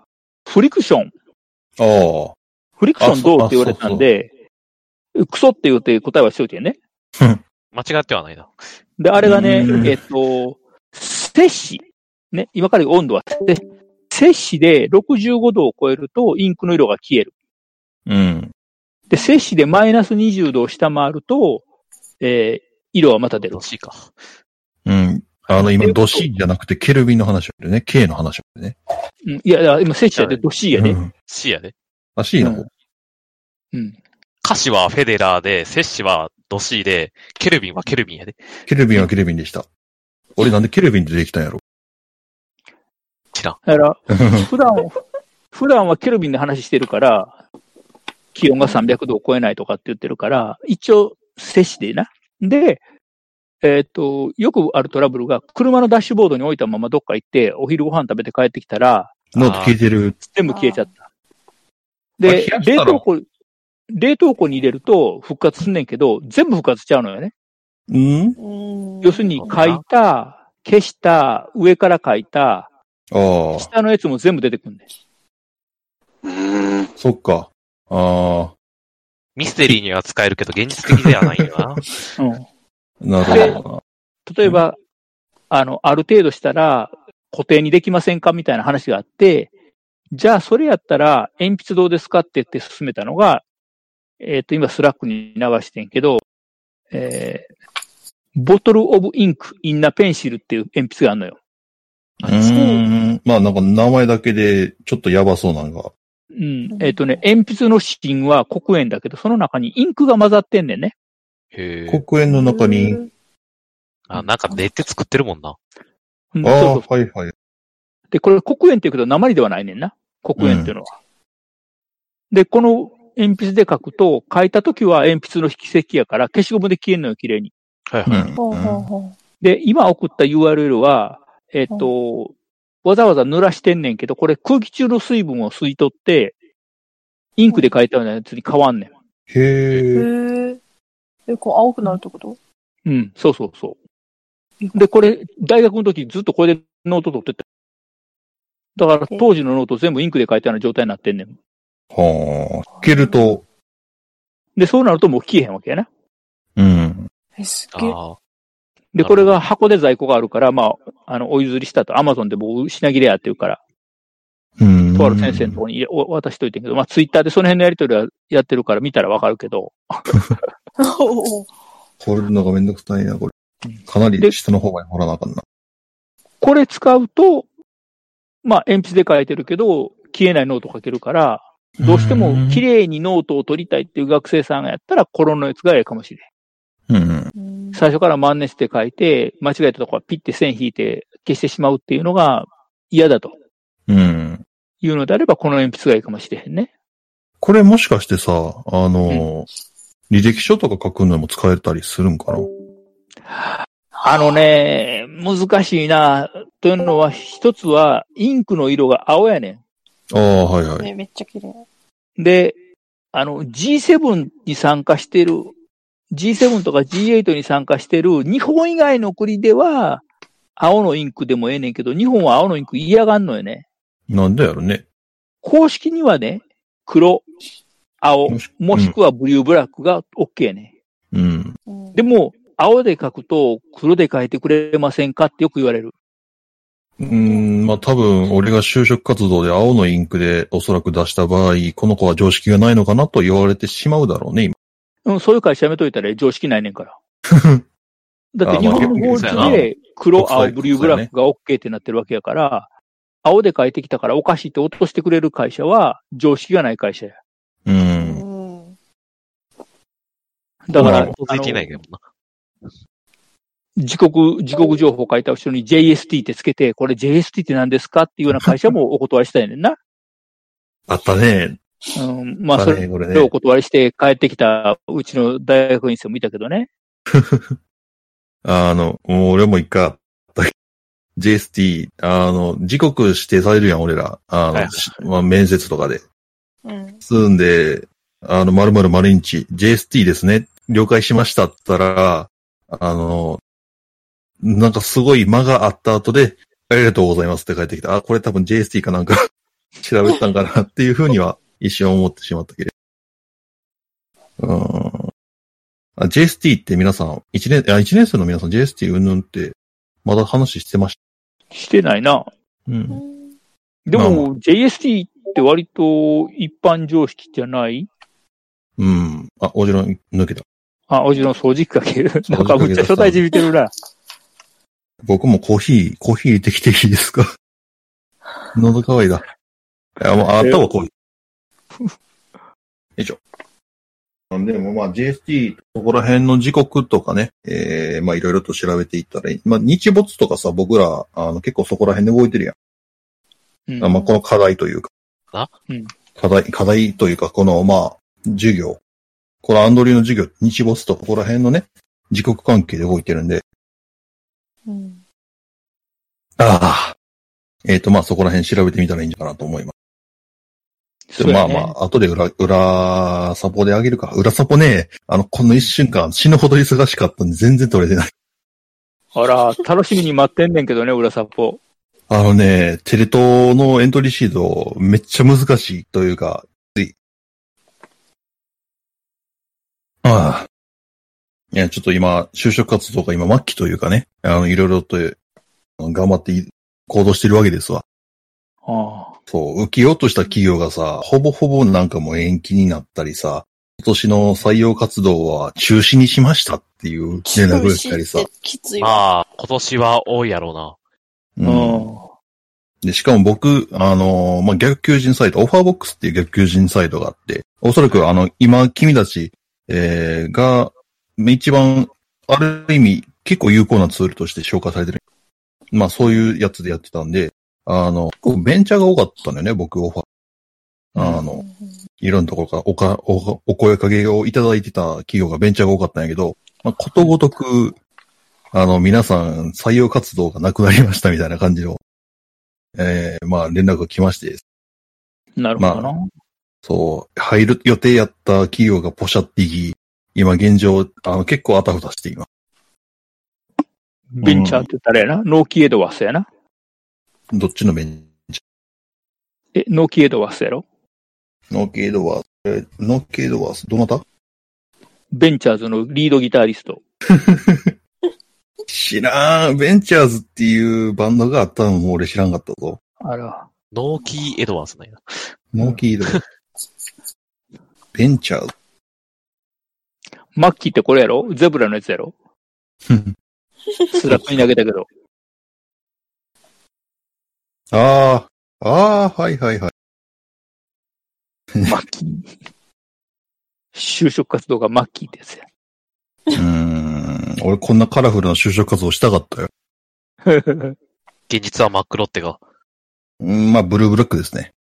フリクション。 ああ。 フリクションどうって言われたんで、クソって言うて答えはしといてね。 間違ってはないな。 で、あれがね、えっと、摂氏。ね、今から温度は、摂氏でろくじゅうごどを超えるとインクの色が消える。 うん。 で、摂氏でマイナスにじゅうどを下回ると、えー、色はまた出る。 ドシか。 うん。あの、今、ドシじゃなくてケルビンの話をね、K の話をね。 うん。いや、今、摂氏やで、ドシやで。うん、 シやで。 あ、シの方。 うん。 歌詞はフェデラーで、摂氏はドシーで、ケルビンはケルビンやで。 ケルビンはケルビンでした。俺なんでケルビンでできたんやろ。 知らん。 だから、普段、普段はケルビンで話してるから、気温がさんびゃくどを超えないとかって言ってるから、一応、摂氏でな。で、えっと、よくあるトラブルが、車のダッシュボードに置いたままどっか行って、お昼ご飯食べて帰ってきたら、 ノート消えてる。 全部消えちゃった。で、冷凍庫、冷凍庫に入れると復活すんねんけど、全部復活しちゃうのよね。 うん？ 要するに書いた、消した、上から書いた、 あ下のやつも全部出てくるね。 うん。 そっか。ああ。 ミステリーには使えるけど、現実的ではないよな。 うん。 なるほど。 例えば、あの、ある程度したら、 固定にできませんかみたいな話があって、じゃあそれやったら鉛筆どうですかって言って進めたのが、えっと、今スラックに流してんけど、えー、ボトルオブインクインナペンシルっていう鉛筆があるのよ。 うーん。まあなんか名前だけでちょっとやばそうなのが。 うん。えっとね、鉛筆の芯は黒鉛だけど、その中にインクが混ざってんねんね。 へー。 黒鉛の中に。 あ、なんか練って作ってるもんな。 うん、 ああ、 そうそうそう。 はいはい。 で、これ黒鉛って言うけど鉛ではないねんな。黒鉛っていうのは。うん、で、この鉛筆で書くと、書いたときは鉛筆の筆跡やから消しゴムで消えるのよ、綺麗に。 はいはい。 ほうほうほう。 で、今送った ユーアールエル は、えっと、うん、わざわざ濡らしてんねんけど、これ空気中の水分を吸い取って、インクで書いたようなやつに変わんねん。 へー。へえ。え、こう青くなるってこと？ うん、そうそうそう。で、これ、大学の時ずっとこれでノート取ってた。だから当時のノート全部インクで書いたような状態になってんねん。 はあ。消えると。 で、そうなるともう消えへんわけやな。 うん。 え、すっげえ。 で、これが箱で在庫があるから、まあ、あの、お譲りしたと、アマゾンでもう品切れやっていうから、 うん。 とある先生のところに渡しといてんけど、まあ、ツイッターでその辺のやりとりはやってるから見たらわかるけど。 掘るのがめんどくさいな、これ。かなり下の方まで掘らなあかんな。 これ使うと、まあ、鉛筆で書いてるけど、消えないノート書けるから、どうしても綺麗にノートを取りたいっていう学生さんがやったら、コロンのやつがええかもしれん。 うん、 最初から万年筆で書いて、間違えたとこはピッて線引いて消してしまうっていうのが嫌だと。 うん。 いうのであれば、この鉛筆がいいかもしれへんね。 これもしかしてさ、あの、うん、履歴書とか書くのも使えたりするんかな？ あのね、難しいな。というのは、一つは、インクの色が青やねん。ああ、はいはい。 ね、めっちゃ綺麗。 で、あの、ジーセブン に参加してる、ジーセブン とか ジーエイト に参加してる日本以外の国では、青のインクでもええねんけど、日本は青のインク嫌がんのよね。 なんでやろね。 公式にはね、黒、青、もしくはブリューブラックが OK ね。 うん。 でも、青で書くと黒で書いてくれませんかってよく言われる。 うーん、まあ多分、俺が就職活動で青のインクでおそらく出した場合、この子は常識がないのかなと言われてしまうだろうね、今。 うん、そういう会社やめといたら常識ないねんから。だって日本の法律で黒、青、ブリューブラックが OK ってなってるわけやから、青で書いてきたからおかしいって落としてくれる会社は常識がない会社や。 うん。 だから、 続いていないけどな。 時刻、時刻情報書いた後ろに ジェイエスティー ってつけて、これ ジェイエスティー って何ですかっていうような会社もお断りしたいねんな。 あったね。 うん。まあ、それをお断りして帰ってきたうちの大学院生もいたけどね。 あの、もう俺も一回あった。ジェイエスティー、あの、時刻指定されるやん、俺ら。あの、はいまあ、面接とかで。うん。すんで、あの、〇〇〇インチ、ジェイエスティー ですね。了解しましたって言ったら、あの、なんかすごい間があった後で、ありがとうございますって返ってきた。あ、これ多分 ジェイエスティー かなんか調べたんかなっていうふうには一瞬思ってしまったけれど。うん。ジェイエスティー って皆さん、一年、あ、一年生の皆さん ジェイエスティー うんぬんって、まだ話してました？ してないな。 うん。 でも、まあまあ、ジェイエスティー って割と一般常識じゃない？ うん。あ、おじろ抜けた。 あ、おじの掃除機かける。なんかむっちゃ初対じみてるな。 僕もコーヒー、コーヒー入れてきていいですか？喉乾いだ。いや、もう、あったわ、コーヒー。よいしょ。でもまあ ジェイエスティー、そこら辺の時刻とかね、えー、まあいろいろと調べていったらいい。まあ日没とかさ、僕ら、あの結構そこら辺で動いてるやん。うん、まあこの課題というか。 あうん。 課題、課題というか、このまあ、授業。このアンドリューの授業、日没とここら辺のね、時刻関係で動いてるんで。 うん。 ああ。えっと、まあそこら辺調べてみたらいいんじゃないかなと思います。でまあまあ、後で裏、裏サポであげるか。裏サポね、あの、この一瞬間死ぬほど忙しかったんで全然取れてない。 あら、楽しみに待ってんねんけどね、裏サポ。 あのね、テレ東のエントリーシートめっちゃ難しいというか、つい。ああ。いや、ちょっと今、就職活動が今末期というかね、あの、いろいろと頑張ってい行動してるわけですわ。 ああ。 そう、受けようとした企業がさ、ほぼほぼなんかもう延期になったりさ、今年の採用活動は中止にしましたっていう連絡が来たりさ。 きついわ。 まあ、今年は多いやろうな。うん。で、しかも僕、あの、まあ、逆求人サイト、オファーボックスっていう逆求人サイトがあって、おそらくあの、今、君たち、えー、が、一番、ある意味、結構有効なツールとして紹介されてる。まあ、そういうやつでやってたんで、あの、ベンチャーが多かったんだよね、僕、オファー。あの、いろんなところからおかお、お声かけをいただいてた企業がベンチャーが多かったんやけど、まあ、ことごとく、あの、皆さん採用活動がなくなりましたみたいな感じの、ええー、まあ、連絡が来まして。 なるほどな。 まあ、そう、入る予定やった企業がポシャっていき、今現状、あの、結構あたふたしています。 ベンチャーって言ったらやな、うん、ノーキーエドワスやな。 どっちのベンチャーえ、ノーキーエドワスやろ？ ノーキーエドワース、え、ノーキーエドワース、どなた？ ベンチャーズのリードギタリスト。 知らん。ベンチャーズっていうバンドがあったのも俺知らんかったぞ。 あら。 ノーキーエドワーズなんや。 ノーキーエドワース。ベンチャーズ。 マッキーってこれやろ？ゼブラのやつやろ？スラックに投げたけど。 ああ、ああ、はいはいはい。 マッキー。就職活動がマッキーってやつや。 うーん。俺こんなカラフルな就職活動したかったよ。 現実は真っ黒ってか。 うん、まあ、ブルーブラックですね。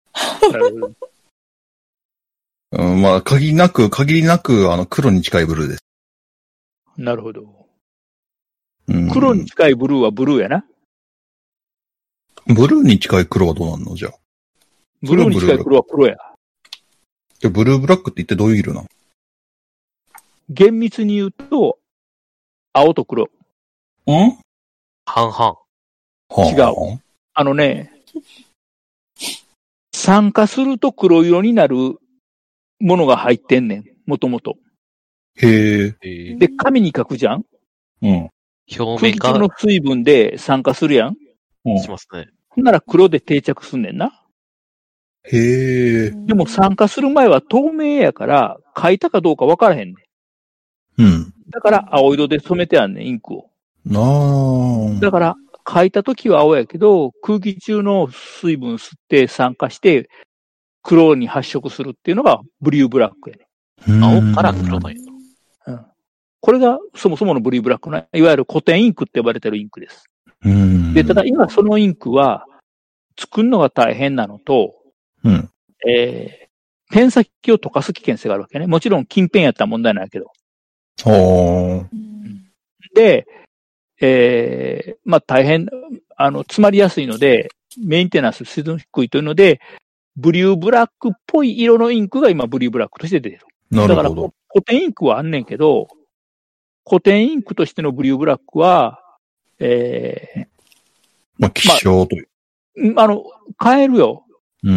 うん、まあ、限りなく、限りなく、あの、黒に近いブルーです。 なるほど。 うん、 黒に近いブルーはブルーやな。 ブルーに近い黒はどうなんのじゃあ。 ブルーに近い黒は黒や。 じゃブルーブラックって言ってどういう色なの？ 厳密に言うと、青と黒。 ん？ 半々。 違う。あのね、酸化すると黒色になるものが入ってんねん。もともと。 へえ。 で、紙に書くじゃん？ うん。 表面空気中の水分で酸化するやん？ うん。しますね。 ほんなら黒で定着すんねんな。 へえ。 でも酸化する前は透明やから、書いたかどうか分からへんねん。うん。 だから青色で染めてあんねん、インクを。 なあ。 だから、書いた時は青やけど、空気中の水分吸って酸化して、黒に発色するっていうのがブリューブラックやね。 青から黒なんや。 うん。これがそもそものブリューブラックの、いわゆる古典インクって呼ばれてるインクです。 うん。 で、ただ今そのインクは、作るのが大変なのと、 うん。 えー、ペン先を溶かす危険性があるわけね。もちろん金ペンやったら問題ないけど。 はあ。 で、えー、まあ大変、あの、詰まりやすいので、メンテナンスし低いというので、ブリューブラックっぽい色のインクが今ブリューブラックとして出てる。 なるほど。 だから古典インクはあんねんけど、古典インクとしてのブリューブラックは、えー、 まあ、希少という。 まあ、あの、買えるよ。 うん。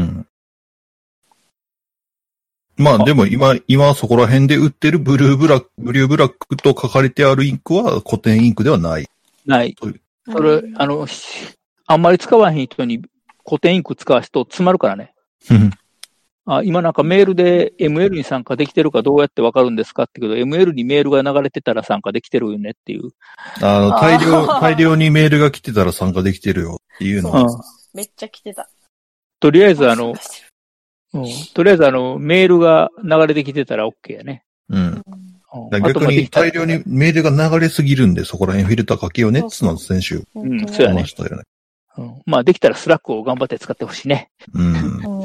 まあでも今、今そこら辺で売ってるブルーブラック、ブリューブラックと書かれてあるインクは古典インクではない。 ない。それ、あの、あんまり使わへん人に古典インク使わすと詰まるからね。あ、今なんかメールで エムエル に参加できてるかどうやってわかるんですかってけど、エムエル にメールが流れてたら参加できてるよねっていう。 あの、大量、大量にメールが来てたら参加できてるよっていうのは。 めっちゃ来てた。 とりあえずあの、うん、とりあえずあの、メールが流れてきてたら OK やね。 うん。うん、逆に大量にメールが流れすぎるんで、そこら辺フィルターかけようねってのは先週。 うん、そうやね。 したよね。 うん。まあできたらスラックを頑張って使ってほしいね。 うん。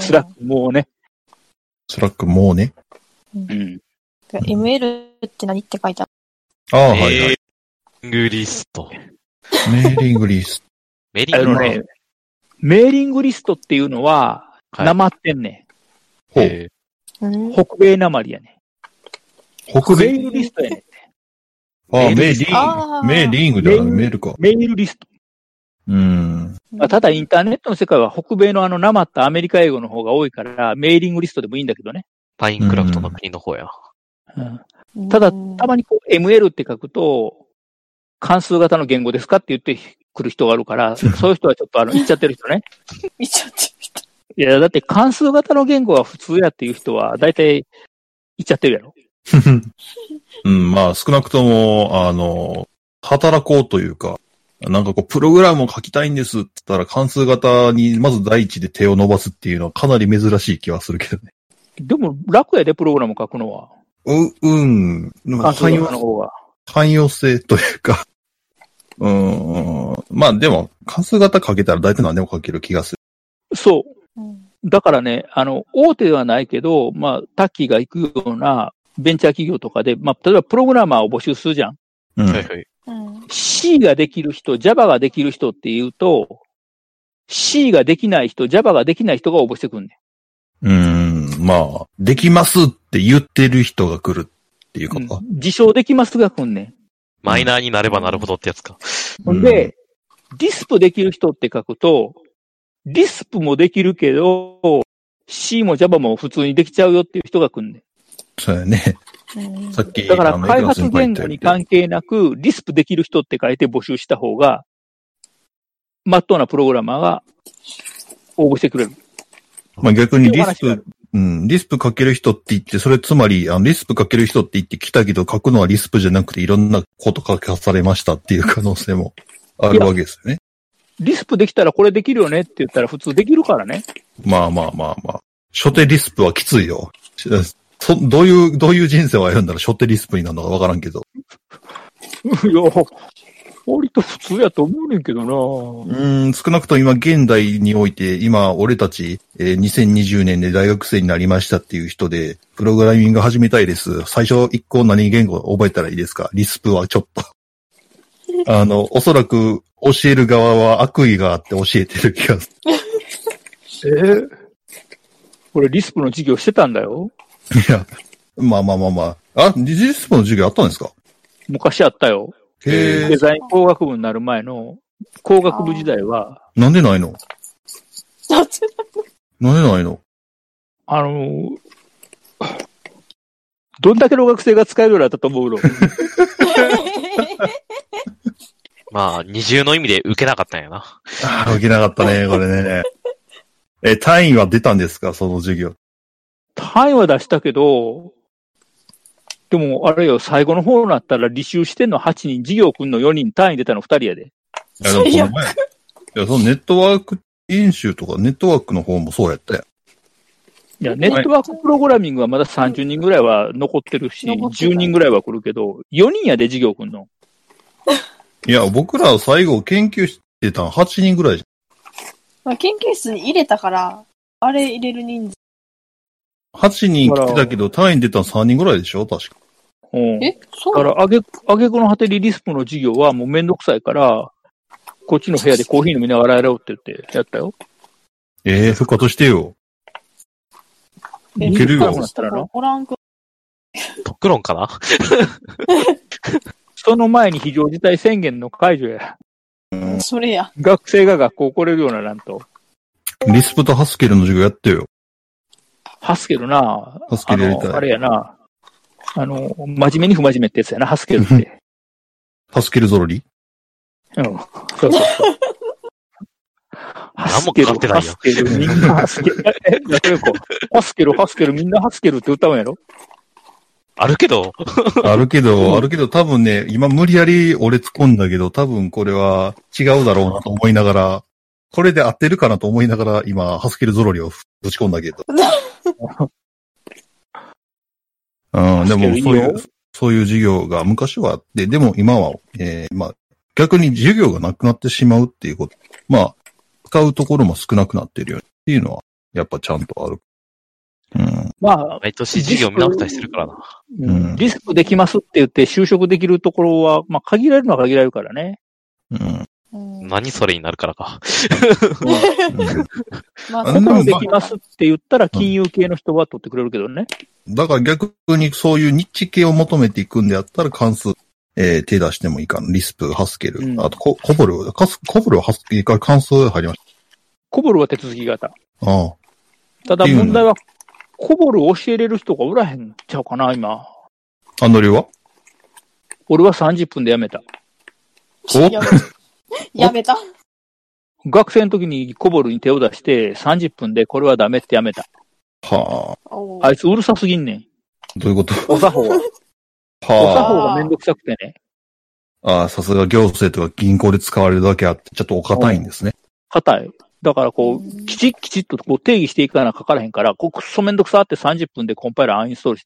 スラックもうね。 スラックもうね。 うん。 エムエル って何って書いてある？ ああ、はいはい。 メーリングリスト。 メーリングリスト。 メーリングリスト。 メーリングリストっていうのは、なまってんねん。 ほう。 北米なまりやねん。 北米メールリストやねん。 ああ、メーリング。メーリングじゃない、メールか。 メールリスト。 うん。 ただインターネットの世界は北米のあのなまったアメリカ英語の方が多いから、メーリングリストでもいいんだけどね。 パインクラフトの国の方や。 うん、ただ、たまにこう エムエル って書くと、関数型の言語ですかって言って、 来る人があるから、そういう人はちょっとあの、言っちゃってる人ね。 見ちゃってる人。 いや、だって関数型の言語が普通やっていう人は、だいたい言っちゃってるやろ。 うん、まあ少なくとも、あの、働こうというか、なんかこう、プログラムを書きたいんですって言ったら関数型にまず第一で手を伸ばすっていうのはかなり珍しい気はするけどね。 でも楽やで、プログラム書くのは。 う、うん。 関数型の方が。 汎用性というか、うーん。まあでも、関数型書けたら大体何でも書ける気がする。 そう。だからね、あの、大手ではないけど、まあ、タッキーが行くようなベンチャー企業とかで、まあ、例えばプログラマーを募集するじゃん。 うん。 はいはい。 C ができる人、Java ができる人って言うと、C ができない人、Java ができない人が応募してくんねん。うーん。まあ、できますって言ってる人が来るっていうことか。 うん、自称できますが来んねん。 マイナーになればなるほどってやつか。 ほんで、ディスプできる人って書くと、ディスプもできるけど、C も Java も普通にできちゃうよっていう人が来んねん。 そうやね。さっき。 だから開発言語に関係なく、ディスプできる人って書いて募集した方が、まっとうなプログラマーが応募してくれる。 まあ逆にリスプ、うん、リスプ書ける人って言って、それつまり、あの、リスプ書ける人って言って来たけど、書くのはリスプじゃなくていろんなこと書かされましたっていう可能性もあるわけですよね。 リスプできたらこれできるよねって言ったら普通できるからね。まあまあまあまあ。初手リスプはきついよ。そどういう、どういう人生を歩んだら初手リスプになるのかわからんけど。 いや、割と普通やと思うねんけどな。 うん、少なくとも今現代において、今俺たち、えー、にせんにじゅうねんで大学生になりましたっていう人で、プログラミング始めたいです。最初一個何言語覚えたらいいですか？リスプはちょっと。あの、おそらく教える側は悪意があって教えてる気がする。えー、これリスプの授業してたんだよ。 いや、まあまあまあまあ。あ、リスプの授業あったんですか？ 昔あったよ。 へデザイン工学部になる前の工学部時代は。 なんでないの？なんでないの？ あの、どんだけの学生が使えるようになったと思うの？ まあ、二重の意味で受けなかったんやな。 ああ、受けなかったね、これね。え、単位は出たんですか、その授業。 単位は出したけど、でも、あれよ、最後の方になったら履修してんのはちにん、授業くんのよにん、単位出たのふたりやで。いや、でもこの前、いや、そのネットワーク演習とか、ネットワークの方もそうやったやん。 いや、ネットワークプログラミングはまださんじゅうにんぐらいは残ってるし、じゅうにんぐらいは来るけど、よにんやで授業くんの。 いや、僕ら最後研究してたのはちにんぐらいじゃん。研究室に入れたから、あれ入れる人数。 はちにん来てたけど、単位出たのさんにんぐらいでしょ確か。 うん。えそうだから、あげ、あげくの果てにリスプの授業はもうめんどくさいから、こっちの部屋でコーヒー飲みながらやろうって言ってやったよ。 ええー、復活してよ。いけるよ。 おらんく。 特論かなその前に非常事態宣言の解除や。 うん、それや。 学生が学校来れるようななんと。 リスプとハスケルの授業やってよ。 ハスケルな。 ハスケルやりたい。 あの、あれやな。あの、真面目に不真面目ってやつやな、ハスケルって。 ハスケルゾロリ？ うん。そうそうそう。ハスケル、ハスケル、みんなハスケル。え、中横。ハスケル、ハスケル、みんなハスケルって歌うんやろ？ あるけど。 あるけど、あるけど、多分ね、今無理やり俺突っ込んだけど、多分これは違うだろうなと思いながら、これで合ってるかなと思いながら、今、ハスケルゾロリをぶち込んだけど。うん、でもそういう、そういう授業が昔はあって、でも今は、えー、まあ、逆に授業がなくなってしまうっていうこと。まあ、使うところも少なくなってるよっていうのは、やっぱちゃんとある。うん。 まあ、毎年授業見直したりするからな。 うん。リスクできますって言って就職できるところは、まあ、限られるのは限られるからね。 うん。 何それになるからか。 まあ、ここできますって言ったら金融系の人は取ってくれるけどね。 だから逆にそういうニッチ系を求めていくんであったら関数、えー、手出してもいいかな。リスプ、ハスケル。うん、あとコ、コボル。コボルはハスケルから関数入りました。 コボルは手続き型。 ああ。 ただ問題は、コボルを教えれる人がおらへんちゃうかな、今。 アンドリューは？ 俺はさんじゅっぷんでやめた。 おやめた。 学生の時にコボルに手を出してさんじゅっぷんでこれはダメってやめた。 はおーあいつうるさすぎんねん。 どういうことお作法が。お作は法がめんどくさくてね。 あ。ああ、さすが行政とか銀行で使われるだけあって、ちょっとお堅いんですね。 硬い。だからこう、きちっきちっとこう定義していかなかからへんから、こうくっそめんどくさってさんじゅっぷんでコンパイラーアンインストールした。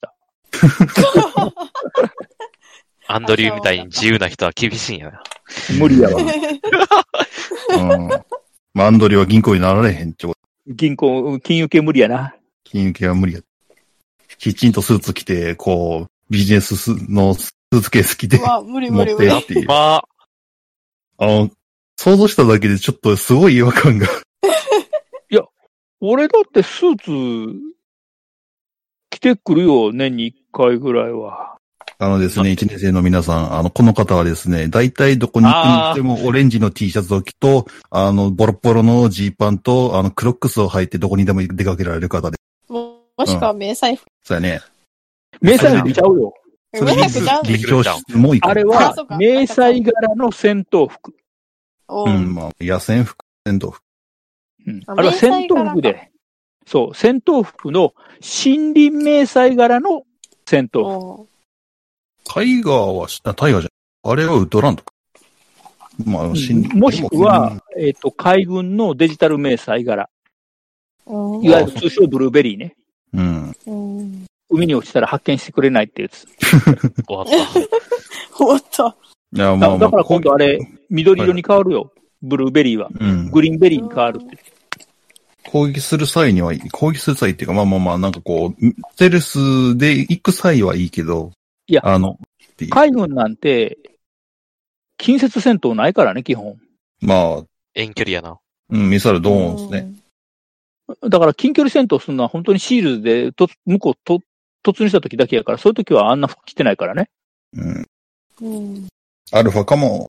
アンドリューみたいに自由な人は厳しいんやな。 無理やわ。 うん。まあ、アンドリは銀行になられへんってこと。 銀行、金融系無理やな。 金融系は無理や。きちんとスーツ着て、こう、ビジネスのスーツケース着て、 うわ、無理持っ無理無理。 てっていう。 まあ、 あの、想像しただけでちょっとすごい違和感が。 俺だってスーツ着てくるよ、年にいっかいぐらいは。 あのですね、いちねん生の皆さん、あの、この方はですね、大体どこに行くにしてもオレンジの T シャツを着と、あの、ボロボロのジーパンと、あの、クロックスを履いてどこにでも出かけられる方で。 ももしくは迷彩服。 そうやね。 迷彩服ちゃうよ。 それ迷彩服ちゃう理事長室も行く。 あれあはそうか、 迷彩柄の戦闘服。 おーうん、まあ、野戦服、戦闘服。 うん、 ああれは戦闘服で。そう、戦闘服の森林迷彩柄の戦闘服。 おータイガーは、あタイガーじゃん。あれはウッドランドか。まあ、しんもしくは、えっと、海軍のデジタル迷彩柄。 おーいわゆる通称ブルーベリーね。 うん。 うん海に落ちたら発見してくれないってやつ。 終わった。 終わった。 いや、まあ、まあ、 だから今度あれ、緑色に変わるよ。ブルーベリーは。 うん。 グリーンベリーに変わるって。 攻撃する際には、攻撃する際っていうか、まあまあまあ、なんかこう、ステルスで行く際はいいけど、 いやあの、っていう海軍なんて、近接戦闘ないからね、基本。 まあ、 遠距離やな。 うん、ミサイルドーンですね。 だから近距離戦闘するのは本当にシールでと向こうと突入した時だけやから、そういう時はあんな服着てないからね。 うん。 うん。 アルファかも、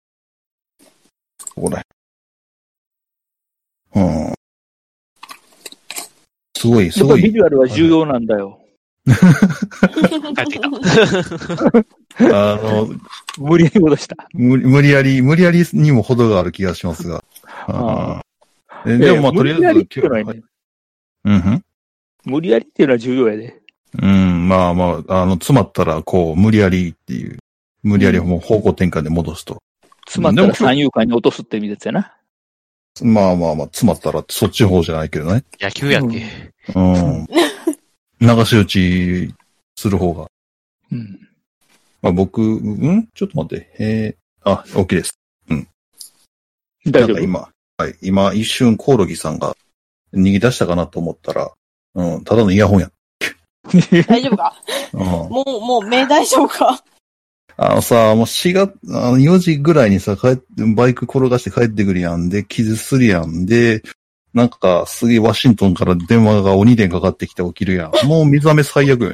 ここらへん。うん。すごい、すごい。 やっぱりビジュアルは重要なんだよ。 帰ってきた。 あの、 無理やり戻した。 無理無理やり、無理やりにも程がある気がしますが。 あえでもまあ、とりあえず、 無理やりっていうのはね、 うんふん。 無理やりっていうのは重要やで。 うん、まあまあ、あの、詰まったら、こう、無理やりっていう、無理やりもう方向転換で戻すと。 詰まったら三遊間に落とすって意味ですよな。 まあまあまあ、詰まったらそっちの方じゃないけどね。 野球やんけ。 うん。流し打ちする方が。 うん。 まあ僕、んちょっと待って。えー、あ、OK です。 大丈夫。 なんか今、はい、今一瞬コオロギさんが逃げ出したかなと思ったら、うん、ただのイヤホンや。 大丈夫かうん。 もう、もう、目大丈夫かあのさ、もうしがつ、あのよじぐらいにさ、帰って、バイク転がして帰ってくるやんで、傷するやんで、なんか、すげえワシントンから電話が鬼電かかってきて起きるやん。もう水飴最悪よ。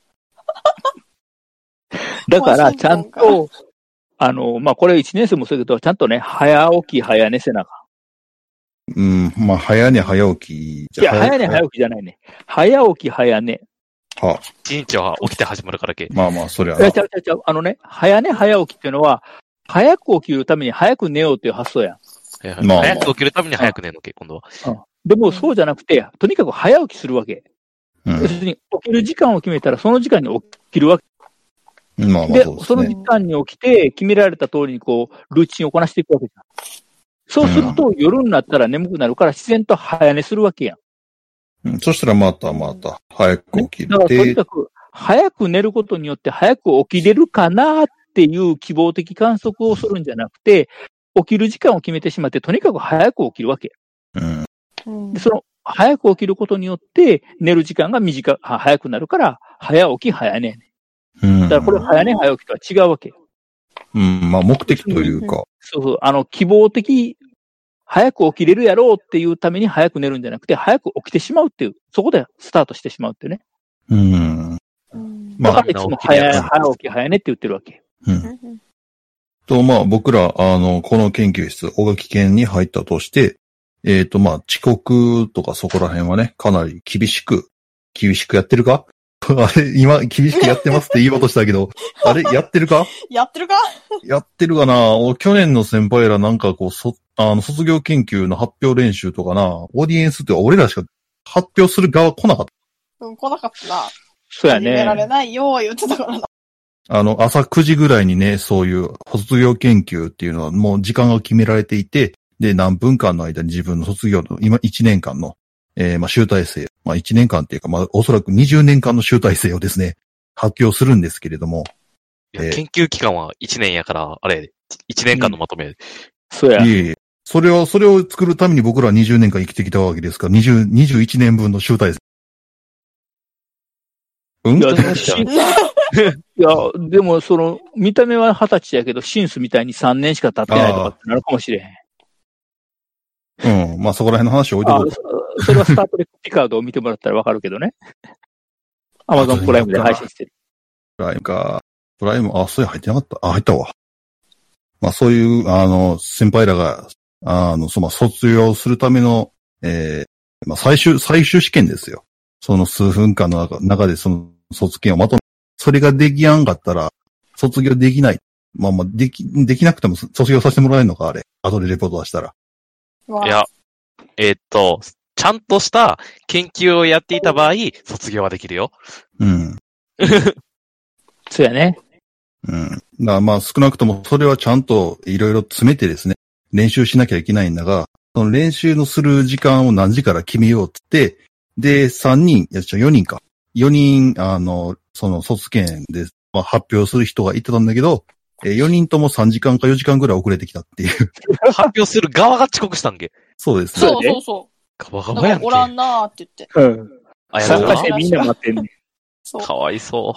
だから、ちゃんと、あの、まあ、これ一年生もそうやけど、ちゃんとね、早起き、早寝せなあかうん、まあ、早寝早起きじん。いや、早寝早起きじゃないね。早起き、早寝。 は一日は起きて始まるからけ。 まあまあ、そりゃいや、ちゃうちゃうちゃう。あのね、早寝早起きっていうのは、早く起きるために早く寝ようっていう発想やん。 はいはいまあ早く起きるために早く寝るのけ、今度は。 でも、そうじゃなくて、とにかく早起きするわけ。 うん要するに、起きる時間を決めたら、その時間に起きるわけ。 まあまあ、 で、 そうですその時ね。 間に起きて、決められた通りにこう、ルーチンをこなしていくわけじゃん。そうすると、夜になったら眠くなるから、自然と早寝するわけやん。 うん、そしたらまたまた、早く起きだから、とにて、 かく、早く寝ることによって、早く起きれるかなっていう希望的観測をするんじゃなくて、起きる時間を決めてしまって、とにかく早く起きるわけ。 うん、 うんで、その、早く起きることによって、寝る時間が短く、は早くなるから、早起き、早寝。 うん。 だからこれ、早寝、早起きとは違うわけ。 うん、まあ目的というか、 そうそう、あの、希望的、早く起きれるやろうっていうために早く寝るんじゃなくて、早く起きてしまうっていう、そこでスタートしてしまうっていうね。 うん。 うんまあだからいつも早い、早起き、早寝って言ってるわけ。 うん。と、まあ僕ら、あの、この研究室、小垣県に入ったとして、えっと、まあ遅刻とかそこら辺はね、かなり厳しく、厳しくやってるかあれ、今、厳しくやってますって言おうとしたけど、あれ、やってるかやってるかやってるかな俺去年の先輩らなんかこう、そ、あの、卒業研究の発表練習とかな、オーディエンスって俺らしか発表する側来なかった。 うん、来なかったな。 そうやね。 始められないよ、言ってたからな。 あの、朝くじぐらいにね、そういう卒業研究っていうのはもう時間が決められていて、で、何分間の間に自分の卒業の、今いちねんかんの、えー、まあ、集大成、まあ、いちねんかんっていうか、まあ、おそらくにじゅうねんかんの集大成をですね、発表するんですけれども。 いや、研究期間はいちねんやから、あれ、いちねんかんのまとめ。うん、 そうや。 いえいえ。それを、それを作るために僕らはにじゅうねんかん生きてきたわけですから、にじゅう、にじゅういちねんぶんの集大成。うんいや、でも、いや、でも、その、見た目は二十歳やけど、シンスみたいにさんねんしか経ってないとかってなるかもしれへん。うん。まあ、そこら辺の話を置いておこう。それはスタートレックピカードを見てもらったらわかるけどね。アマゾンプライムで配信してる。 プライムか。プライム、あ、そういう入ってなかった。あ、入ったわ。まあ、そういう、あの、先輩らが、あの、その、卒業するための、えー、まあ、最終、最終試験ですよ。その数分間の中、中でその、卒検をまとめ、それができやんかったら、卒業できない。まあまあ、でき、できなくても卒業させてもらえるのか、あれ。後でレポート出したら。 いや、えー、っと、ちゃんとした研究をやっていた場合、卒業はできるよ。 うん。 そうやね。 うん。だからまあ少なくともそれはちゃんといろいろ詰めてですね、練習しなきゃいけないんだが、その練習のする時間を何時から決めようって言って、で、さんにん、いや、ちょ、よにんか。よにん、あの、その卒検で、まあ、発表する人がいてたんだけど、えー、よにんともさんじかんかよじかんぐらい遅れてきたっていう。 発表する側が遅刻したんけ。 そうですね。 そうそうそう。 ガバガバやんけ。 おらんなーって言って。 うん。 あ、や参加してみんな待ってんねん。 そう。 かわいそう。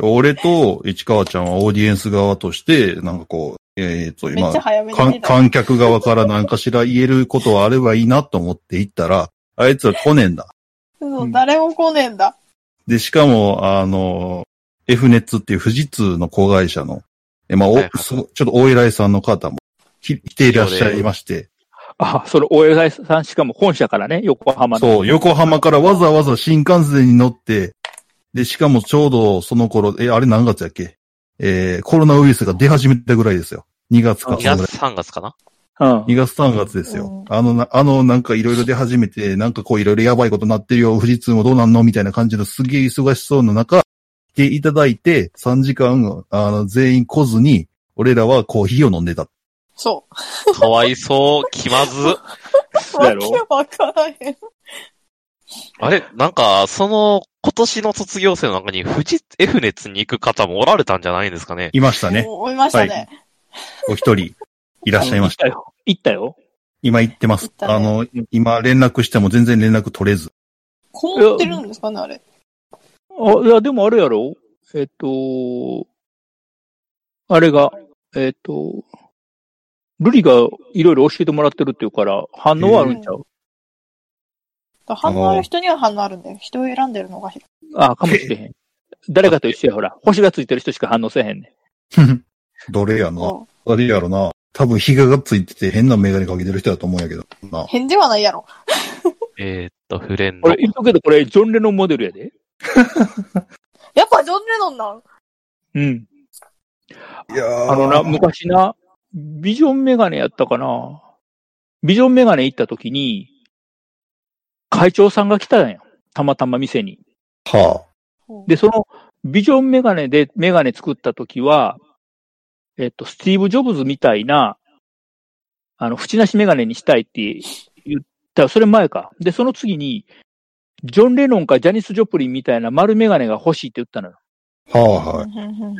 俺と市川ちゃんはオーディエンス側として、なんかこう、えっと、今、観客側から何かしら言えることはあればいいなと思って行ったら、あいつは来ねえんだ。 そう、誰も来ねえんだ。 で、しかも、あの、F ネッツっていう富士通の子会社の、え、まあ、お、はいはい、ちょっとお偉いさんの方も来ていらっしゃいまして。 あ、それお偉いさんしかも本社からね、横浜の。 そう、横浜からわざわざ新幹線に乗って、で、しかもちょうどその頃、え、あれ何月やっけ？えー、コロナウイルスが出始めたぐらいですよ。にがつか。 にがつさんがつかな？ うん。 にがつさんがつですよ。うん、あのな、あの、なんかいろいろ出始めて、なんかこういろいろやばいことになってるよ、富士通もどうなんのみたいな感じのすげえ忙しそうな中、来ていただいて、さんじかん、あの、全員来ずに、俺らはコーヒーを飲んでた。 そう。かわいそう、気まず。 わけわからへん。 あれ、なんか、その、今年の卒業生の中に富士 F 熱に行く方もおられたんじゃないんですかね。 いましたね。 おいましたね。はい、 お一人、いらっしゃいました。 行ったよ。行ったよ。 今行ってます。ね、あの、今連絡しても全然連絡取れず。 こもってるんですかね、あれ。 あ、いや、でもあれやろえっと、あれが、えっと、ルリがいろいろ教えてもらってるっていうから、反応はあるんちゃう、 えー、反応ある人には反応あるんだよ。人を選んでるのが。 ああ、かもしれへん。誰かと一緒や、ほら。星がついてる人しか反応せへんねん。どれやな。あれやろな。多分、ヒガがついてて変なメガネかけてる人だと思うんやけどな。 変ではないやろ。 えっと、フレンド。 これ、言っとくけど、これ、ジョン・レノンモデルやで。 やっぱジョン・レノンなんうん。 いやあのな、昔な、ビジョンメガネやったかな。ビジョンメガネ行った時に、会長さんが来たんや。たまたま店に。 はあ。で、その、ビジョンメガネでメガネ作った時は、えっと、スティーブ・ジョブズみたいな、あの、縁なしメガネにしたいって言ったら、それ前か。で、その次に、ジョン・レノンかジャニス・ジョプリンみたいな丸メガネが欲しいって言ったのよ。 はあ、はい。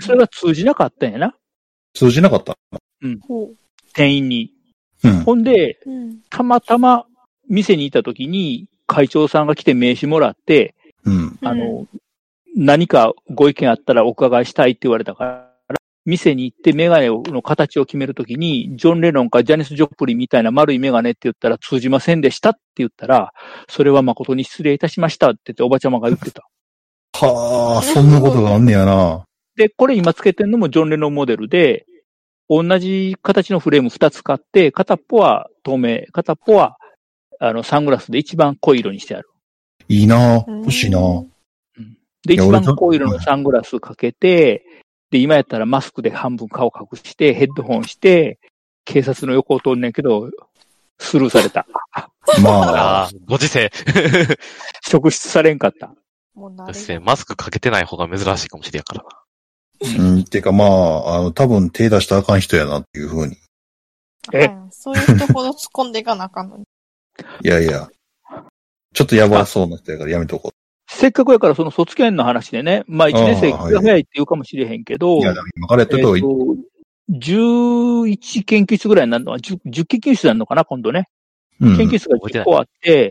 それが通じなかったんやな。 通じなかったうん。店員に。 うん、 ほんで、うん、たまたま店にいた時に会長さんが来て名刺もらって、 うん、 あの、何かご意見あったらお伺いしたいって言われたから、店に行ってメガネの形を決めるときに、ジョン・レノンかジャニス・ジョプリンみたいな丸いメガネって言ったら通じませんでしたって言ったら、それは誠に失礼いたしましたって言っておばちゃまが言ってた。 はあ、そんなことがあんねやな。 で、これ今つけてるのもジョン・レノンモデルで、同じ形のフレーム二つ買って、片っぽは透明、片っぽはあのサングラスで一番濃い色にしてある。 いいな、欲しいな。 うん、 で、一番濃い色のサングラスかけて、で、今やったらマスクで半分顔隠して、ヘッドホンして、警察の横を通んねんけど、スルーされた。 まあ、ご時世。 職質されんかった。 もうなですね、マスクかけてない方が珍しいかもしれんからな。うん、てかまあ、あの、多分手出したらあかん人やなっていうふうに。 え、 うん、そういう人ほど突っ込んでいかなあかんのに。 いやいや。ちょっとやばそうな人やからやめとこう。 せっかくやからその卒検の話でね、まあ一年生が早いって言うかもしれへんけど、 いや、今からやってた方がいい。 じゅういち研究室ぐらいになるのは、じゅう、じゅう研究室になるのかな、今度ね。 うん、 研究室が結構あって、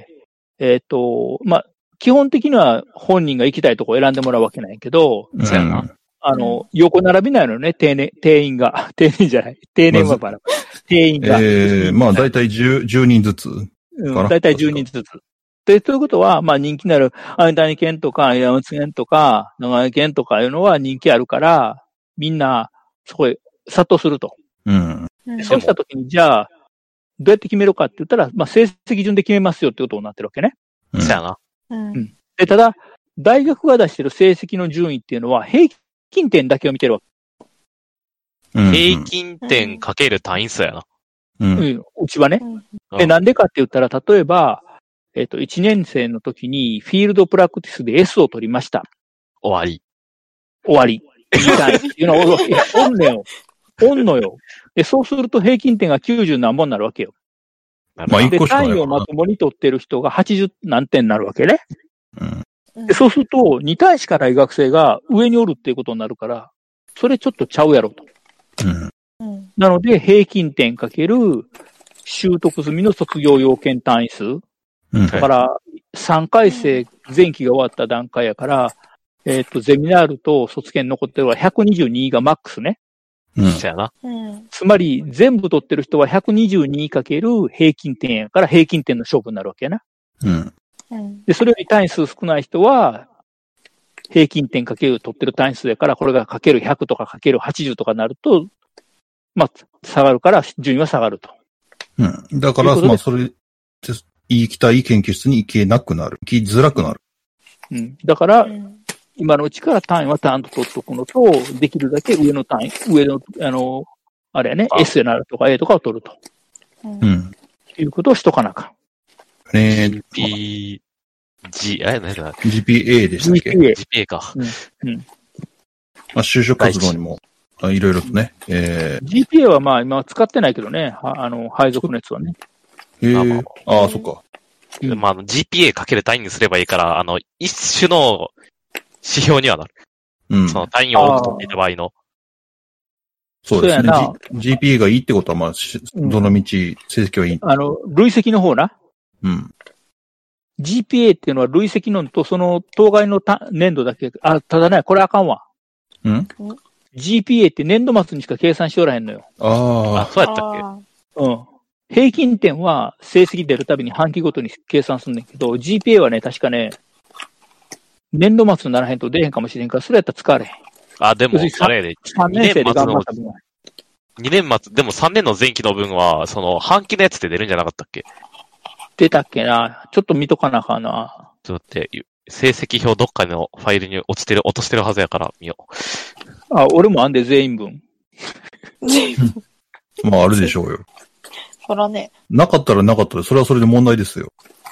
えっ、ー、と、まあ、基本的には本人が行きたいとこ選んでもらうわけないけど、 うん、 あの、横並びないのね、定年、定員が。定年じゃない。定年はバラ。定員が。 ええー、まあ、だいたいじゅう、じゅうにんずつ。 うん、だいたいじゅうにんずつ。で、ということは、まあ人気のある、アイダニ県とか、山口県とか、長井県とかいうのは人気あるから、みんな、そこへ殺到すると。 うん。 そうしたときに、じゃあ、どうやって決めるかって言ったら、まあ成績順で決めますよってことになってるわけね。 うん。そうやな。 うん。 で、ただ、大学が出してる成績の順位っていうのは、平均点だけを見てるわけ。うん、平均点かける単位数やな。 うん。うん。うちはね。うん、で、なんでかって言ったら、例えば、えっと、いちねん生の時に、フィールドプラクティスで S を取りました。 終わり。 終わり。みたいな。いうのは、いや、おんのよ。おんのよ。で、そうすると平均点がきゅうじゅう何本になるわけよ。 まあ、一個しかない。 で、単位をまともに取ってる人がはちじゅう何点になるわけね。 うん。 で、そうすると、に対しかない学生が上におるっていうことになるから、それちょっとちゃうやろと。 うん。 なので、平均点かける習得済みの卒業要件単位数。 うん、 だから、さんかい生前期が終わった段階やから、えっと、ゼミナールと卒検残ってるのはひゃくにじゅうにがマックスね。 うん。そうやな。 つまり、全部取ってる人はひゃくにじゅうにかける平均点やから平均点の勝負になるわけやな。 うん。 で、それより単位数少ない人は、平均点かける取ってる単位数やから、これがかけるひゃくとかかけるはちじゅうとかなると、まあ、下がるから、順位は下がると。 うん。だから、まあ、それ、行きたい研究室に行けなくなる。行きづらくなる。 うん。だから、うん、今のうちから単位はちゃんと取っとくのと、できるだけ上の単位、上の、あの、あれやね、S になるとか A とかを取ると。 うん。 いうことをしとかなあかん。えー、 ジーピー、G、あれ何だジーピーエー でしたっけ ?ジーピーエー か。 うん。うん。 まあ、就職活動にも、いろいろとね。えー、ジーピーエー はまあ今使ってないけどね、あの、配属のやつはね。 へえー、ああ、そっか。 うん、まあ、ジーピーエー かける単位にすればいいから、あの、一種の指標にはなる。 うん。 その単位を多く取っていた場合の。 そうですね。G、ジーピーエー がいいってことは、まあ、どの道、成績はいい。 あの、累積の方な。 うん。 ジーピーエー っていうのは累積のと、その当該の年度だけ、あ、ただね、これあかんわ。 うん ?ジーピーエー って年度末にしか計算しおらへんのよ。 ああ。そうやったっけうん。平均点は成績出るたびに半期ごとに計算すんねんけど、ジーピーエー はね、確かね、年度末にならへんと出へんかもしれんから、それやったら使われへん。 あ、でも、あれで、 さんねん生で頑張った分は。 にねん末、でもさんねんの前期の分は、その、半期のやつで出るんじゃなかったっけ？ 出たっけな。ちょっと見とかなあかんな。 ちょっと待って、成績表どっかのファイルに落ちてる、落としてるはずやから見よう。あ、俺もあんで全員分。 全員分。 まあ、あるでしょうよ。 そらね。 なかったらなかったら、それはそれで問題ですよ。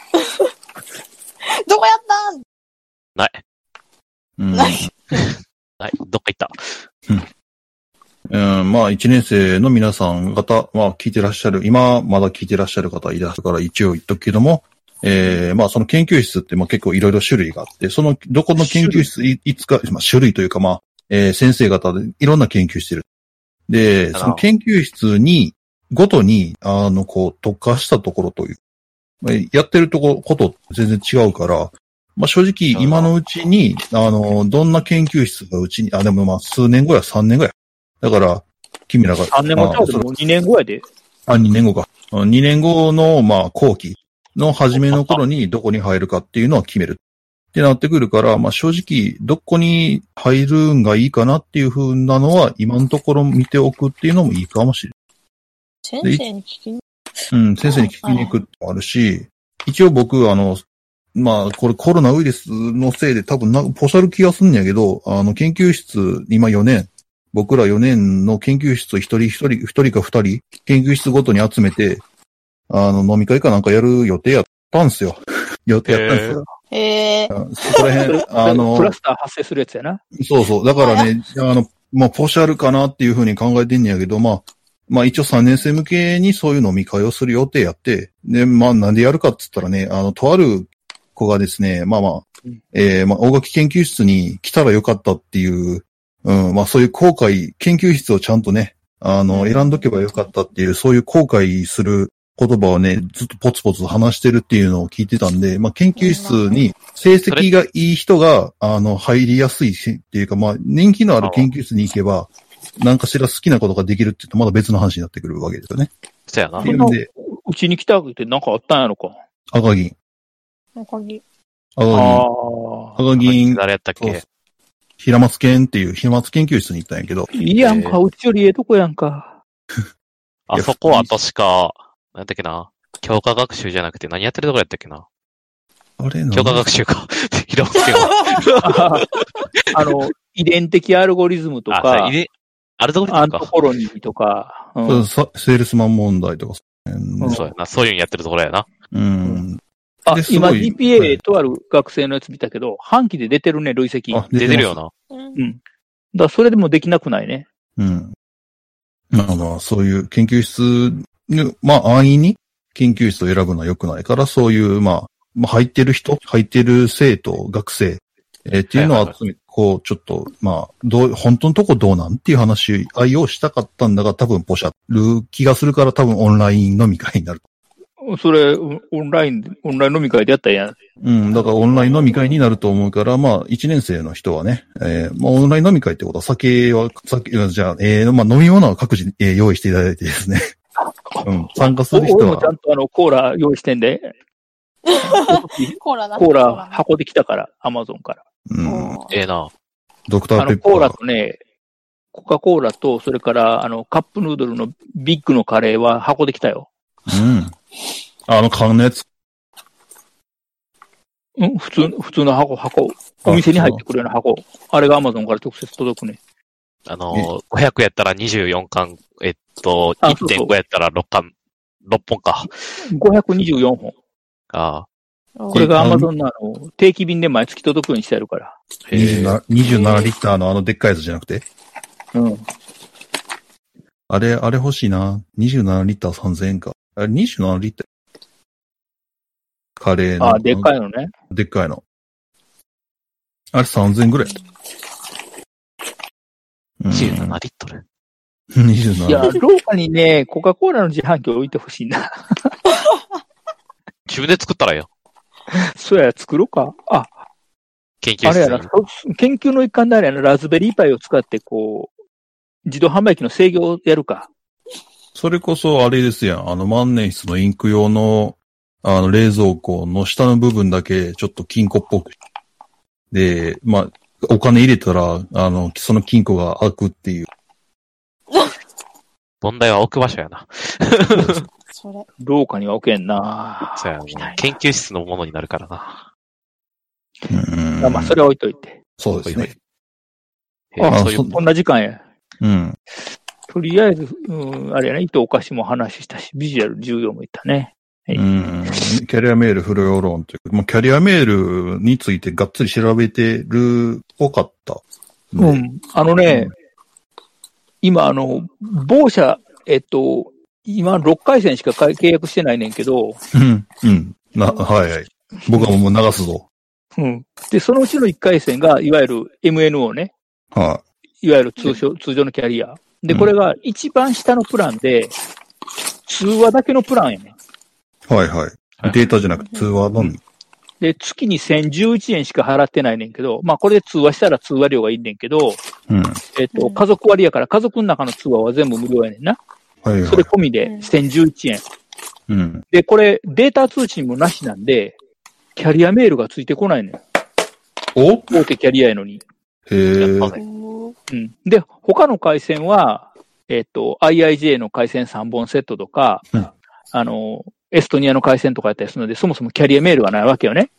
どこやったんない。 うん、 ない。 ない。どっか行った。 うん。うん、まあ、一年生の皆さん方、まあ、聞いてらっしゃる、今、まだ聞いてらっしゃる方いらっしゃるから一応言っとくけども、えー、まあ、その研究室ってまあ結構いろいろ種類があって、その、どこの研究室い、いつか、まあ、種類というかまあ、えー、先生方でいろんな研究してる。で、その研究室に、ごとに、あの、こう、特化したところという、やってるところ、こと全然違うから、まあ、正直、今のうちに、あの、どんな研究室がうちに、あ、でもまあ、数年後や、さんねんごや。だから、君らが。 さんねんごちゃうでもにねんごやで。 あ、にねんごか。にねんごの、まあ、後期の初めの頃にどこに入るかっていうのは決める。ってなってくるから、まあ、正直、どこに入るんがいいかなっていう風なのは、今のところ見ておくっていうのもいいかもしれない。 先生に聞きにうん、先生に聞きに行くってもあるし、一応僕、あの、 まあ、これコロナウイルスのせいで多分な、ポシャる気がすんやけど、あの、研究室、今よねん、僕らよねんの研究室一人一人、一人か二人、研究室ごとに集めて、あの、飲み会かなんかやる予定やったんすよ。予定やったんですよ。 へえ。 そこら辺、あの、 クラスター発生するやつやな。 そうそう。だからね、あの、まあ、ポシャルかなっていうふうに考えてんねやけど、まあ、まあ一応さんねん生向けにそういう飲み会をする予定やって、で、まあなんでやるかって言ったらね、あの、とある子がですね、まあまあ、えー、まあ大垣研究室に来たらよかったっていう、うん、まあそういう後悔、研究室をちゃんとね、あの、選んどけばよかったっていう、そういう後悔する言葉をね、ずっとポツポツ話してるっていうのを聞いてたんで、まあ研究室に成績がいい人が、あの、入りやすいっていうか、まあ人気のある研究室に行けば、何かしら好きなことができるって言うとまだ別の話になってくるわけですよね。 そうやな。 っていうんで、 うちに来たって何かあったんやろか。 赤銀。 赤木。 赤銀。赤銀。 誰やったっけ？ 平松研っていう平松研究室に行ったんやけど。 いいやんか、うちよりええとこやんか。 あそこは確か、なんだっけな。教科学習じゃなくて何やってるとこやったっけな。 あれ教科学習か。平松研は。 あの、遺伝的アルゴリズムとか、 あ、遺伝、アルゴリズムか。 アントポロニーとか、 うん、セールスマン問題とか、 うん。そうやな。そういうのやってるところやな。 うん。 あ、今 ジーピーエー とある学生のやつ見たけど、半期で出てるね、累積。 出てるよな。 うん。だからそれでもできなくないね。 うん。まあまあ、そういう研究室に、まあ安易に研究室を選ぶのは良くないから、そういう、まあ、まあ、入ってる人、入ってる生徒、学生、えー、っていうのを集め、こう、ちょっと、まあ、どう、本当のとこどうなんっていう話し合いをしたかったんだが、多分ポシャる気がするから多分オンライン飲み会になる。 それ、オンライン、オンライン飲み会でやったらやん。 うん、だからオンライン飲み会になると思うから、まあ、一年生の人はね、えー、まあ、オンライン飲み会ってことは酒は、酒、じゃあ、えー、まあ、飲み物は各自、えー、用意していただいてですね。うん、参加する人は。 俺もちゃんとあの、コーラ用意してんで。 コーラな。 コーラ箱で来たから、アマゾンから。 うん。 ええな。 ドクターペッパー。 あの、コーラとね、コカ・コーラと、それから、あの、カップヌードルのビッグのカレーは箱で来たよ。 うん。あの、缶のやつ。 うん、普通、普通の箱、箱。お店に入ってくるような箱。あれがアマゾンから直接届くね。 あの、ごひゃくやったらにじゅうよんかん、えっと、いってんごやったらろっかん、ろっぽんか。 ごひゃくにじゅうよんほん。 ああ。 これがアマゾンのあの、定期便で毎月届くようにしてあるから。 にじゅうなな、にじゅうななリッターのあのでっかいやつじゃなくて？ うん。 あれ、あれ欲しいな。にじゅうななリッターさんぜんえんか。あれにじゅうななリッター。カレーの。 あ、でっかいのね。 でっかいの。あれさんぜんえんぐらい。 にじゅうななリットル。 にじゅうなな。 いや、廊下にね、コカ・コーラの自販機置いてほしいな。 自分で作ったらよ。 そうや、作ろうか。あ、 研究室あれやな、研究の一環であれやな、ラズベリーパイを使って、こう、自動販売機の制御をやるか。 それこそあれですやん。あの万年筆のインク用の、あの冷蔵庫の下の部分だけちょっと金庫っぽく。で、まあ、お金入れたら、あの、その金庫が開くっていう。 問題は置く場所やな。 それ。 廊下には置けんな。 そうやな。研究室のものになるからな。 うん。 まあ、それは置いといて。 そうですね。 あ、そういう、こんな時間や。 うん。 とりあえず、うん、あれやね、糸お菓子も話したし、ビジュアル重要も言ったね。 はい、うん。キャリアメールフルヨロンという、まあ、キャリアメールについてがっつり調べてるっぽかった。 うん。あのね、うん、今、あの、某社、えっと、今ろっかいせんしか契約してないねんけど。 うん。うん。な、はいはい。僕はもう流すぞ。 うん。で、そのうちのいっかいせんが、いわゆる エムエヌオー ね。 はい。 いわゆる通常、通常のキャリア。で、これが一番下のプランで、通話だけのプランやね。 はいはい。データじゃなくて通話のみ。 で、月にせんじゅういちえんしか払ってないねんけど、まあこれで通話したら通話料がいいねんけど、 うん、 えっと、家族割やから家族の中の通話は全部無料やねんな。 はいはい。 それ込みでせんじゅういちえん。 うん。 で、これデータ通信もなしなんで、キャリアメールがついてこないねん。 お？ 大手キャリアやのに。 へー。 うん。で、他の回線は、えっと、アイアイジェー の回線さんぼんセットとか、うん、あの、エストニアの回線とかやったりするので、そもそもキャリアメールがないわけよね。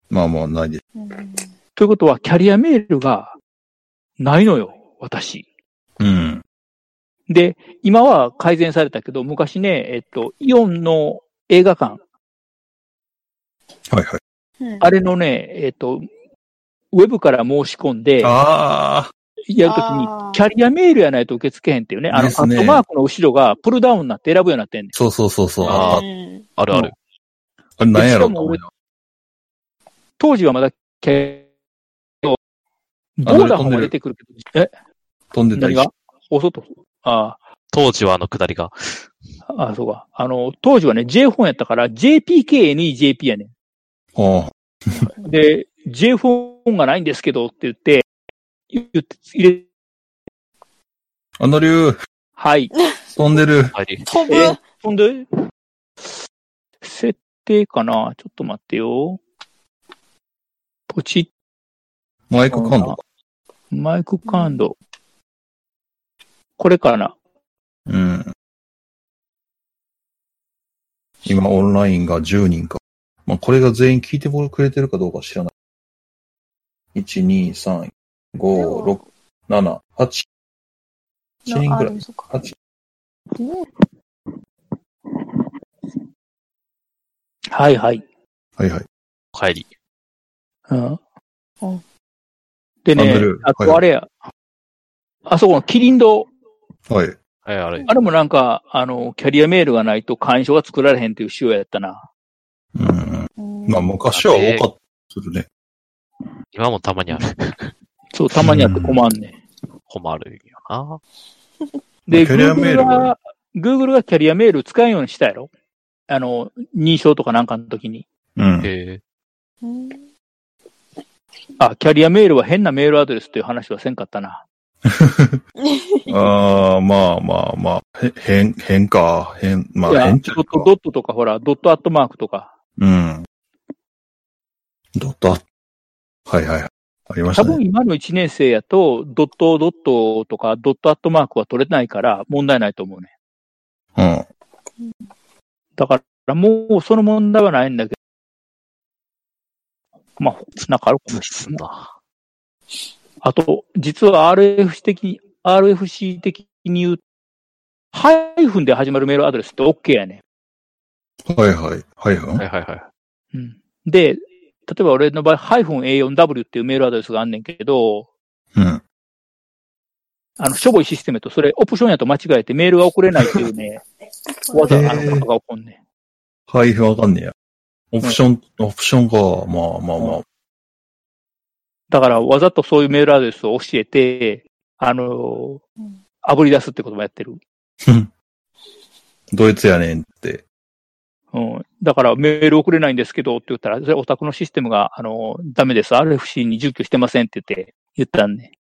まあまあ、ないです。 うんということは、キャリアメールがないのよ、私。 うん。 で、今は改善されたけど、昔ね、えっと、イオンの映画館、 はいはい。 うんあれのね、えっと、ウェブから申し込んで、 ああ、 やるときにあー、 キャリアメールやないと受け付けへんっていうね、あの、アですねットマークの後ろがプルダウンになって選ぶようになってんねん。 そうそうそうそう。ああーうんあるある。 あれ何やろうしかも俺と思うよ。 当時はまだキャリア、ボーダーも出てくるけど、え飛んでたりし何がお外あ当時はあのくだりが。 あ、あそうか。あの、当時はね、J フォンやったから ジェーピーケーエヌイージェーピー やねあん。で、J フォンがないんですけどって言って、言って、入れ、 あ。あの竜、 はい。 飛んでる。 入り。 飛ぶ。 えほんで、設定かなちょっと待ってよ。ポチッ、 マイク感度か。 マイク感度。これかなうん。今、オンラインがじゅうにんか。まあ、これが全員聞いてくれてるかどうか知らない。いち、に、さん、ご、ろく、なな、はち。はちにんくらい。 そっかはち。 はいはい。 はいはい。 帰り。 うんうんでねアンドル、 あとあれや、あそこのキリン堂、 はい。 はい、あれ。 あれもなんか、あの、キャリアメールがないと会員証が作られへんっていう仕様やったな。 うん。 うんまあ、昔は多かったするね。 今もたまにある。 そう、たまにあって困んねん。 困るよな。 で、 キャリアメール Google が、Google がキャリアメール使えんようにしたやろあの、認証とかなんかの時に。 うん。 へえ。 うんあ、キャリアメールは変なメールアドレスっていう話はせんかったな。 ああ、まあまあまあ、へ変、変か。変、まいや、 あ変ちゃうかドット、。ドットとかほら、ドットアットマークとか。 うん。ドット、はいはいはい。ありましたね。 多分今のいちねん生やと、ドット、ドットとか、ドットアットマークは取れないから問題ないと思うね。 うん。 だからもうその問題はないんだけど。まあ、なんかあるかもしれない。 な。 あと、実は アールエフシー 的に、アールエフシー 的に言う、ハイフンで始まるメールアドレスって OK やね。 はいはい。はいははいはいはい。 うん。で、例えば俺の場合、ハイフン エーよんダブリュー っていうメールアドレスがあんねんけど、 うん。 あの、しょぼいシステムとそれオプションやと間違えてメールが送れないっていうね、わざ、あの、ことが起こんねん。 はい、わかんねえや。オプション、オプションか。まあまあまあ。 だから、わざとそういうメールアドレスを教えて、あの、炙り出すってこともやってる。 ドイツやねんって。 うん。だから、メール送れないんですけどって言ったら、それお宅のシステムが、あの、ダメです。アールエフシー に準拠してませんって言って、言ったんで。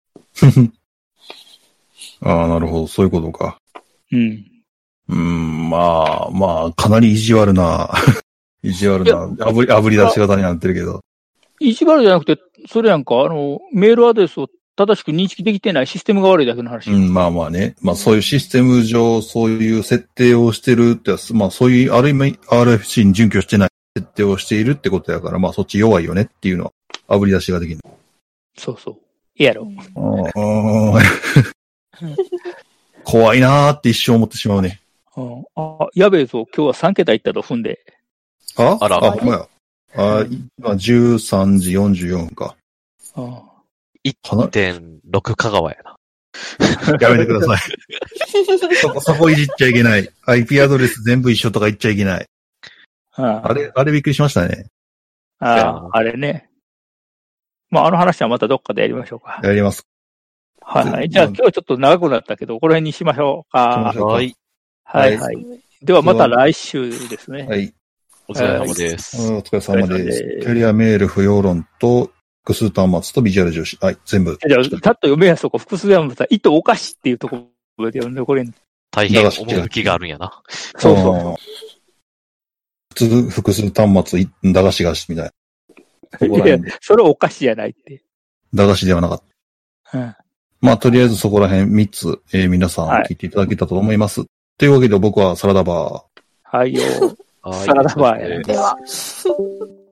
ああ、なるほど。そういうことか。 うん。 うーん、まあ、まあ、かなり意地悪な、意地悪な、炙り、炙り出し方になってるけど。 意地悪じゃなくて、それやんか、あの、メールアドレスを正しく認識できてないシステムが悪いだけの話。 うん、まあまあね。まあそういうシステム上、そういう設定をしてるって、まあそういう、ある意味 アールエフシー に準拠してない設定をしているってことやから、まあそっち弱いよねっていうのは、炙り出しができる。 そうそう。いいやろ。 あー怖いなーって一生思ってしまうね。 うん、あ、やべえぞ、今日はさん桁いったと踏んで。 ああらあ、ほんまや。あ、今じゅうさんじよんじゅうよんか。 うんいってんろく 香川やな。 やめてください。そこ、そこいじっちゃいけない。アイピー アドレス全部一緒とか言っちゃいけない。 ああれ、あれびっくりしましたね。 あ、あれね。まあ、あの話はまたどっかでやりましょうか。 やります。 はいはい。じゃあ今日はちょっと長くなったけど、この辺にしましょうか。 しましょうかはい。 はいはい。ではまた来週ですね。 はい。 お疲れ様です。 うんお疲れ様でお疲れ様ですす。キャリアメール不要論と、複数端末とビジュアル重視。はい、全部。 じゃあ、たっと読めやそこ、複数やもさ、糸おかしっていうところで読んでこれん。 大変趣があるんやな。 そうそう。 普通、複数端末、駄菓子菓子みたいな。 いや、それおかしじゃないって。 駄菓子ではなかった。 うん。 まあ、とりあえずそこら辺みっつ、えー皆さん聞いていただけたと思います。というわけで僕はサラダバー。 はいよ。 はいサラダバーやな。 では。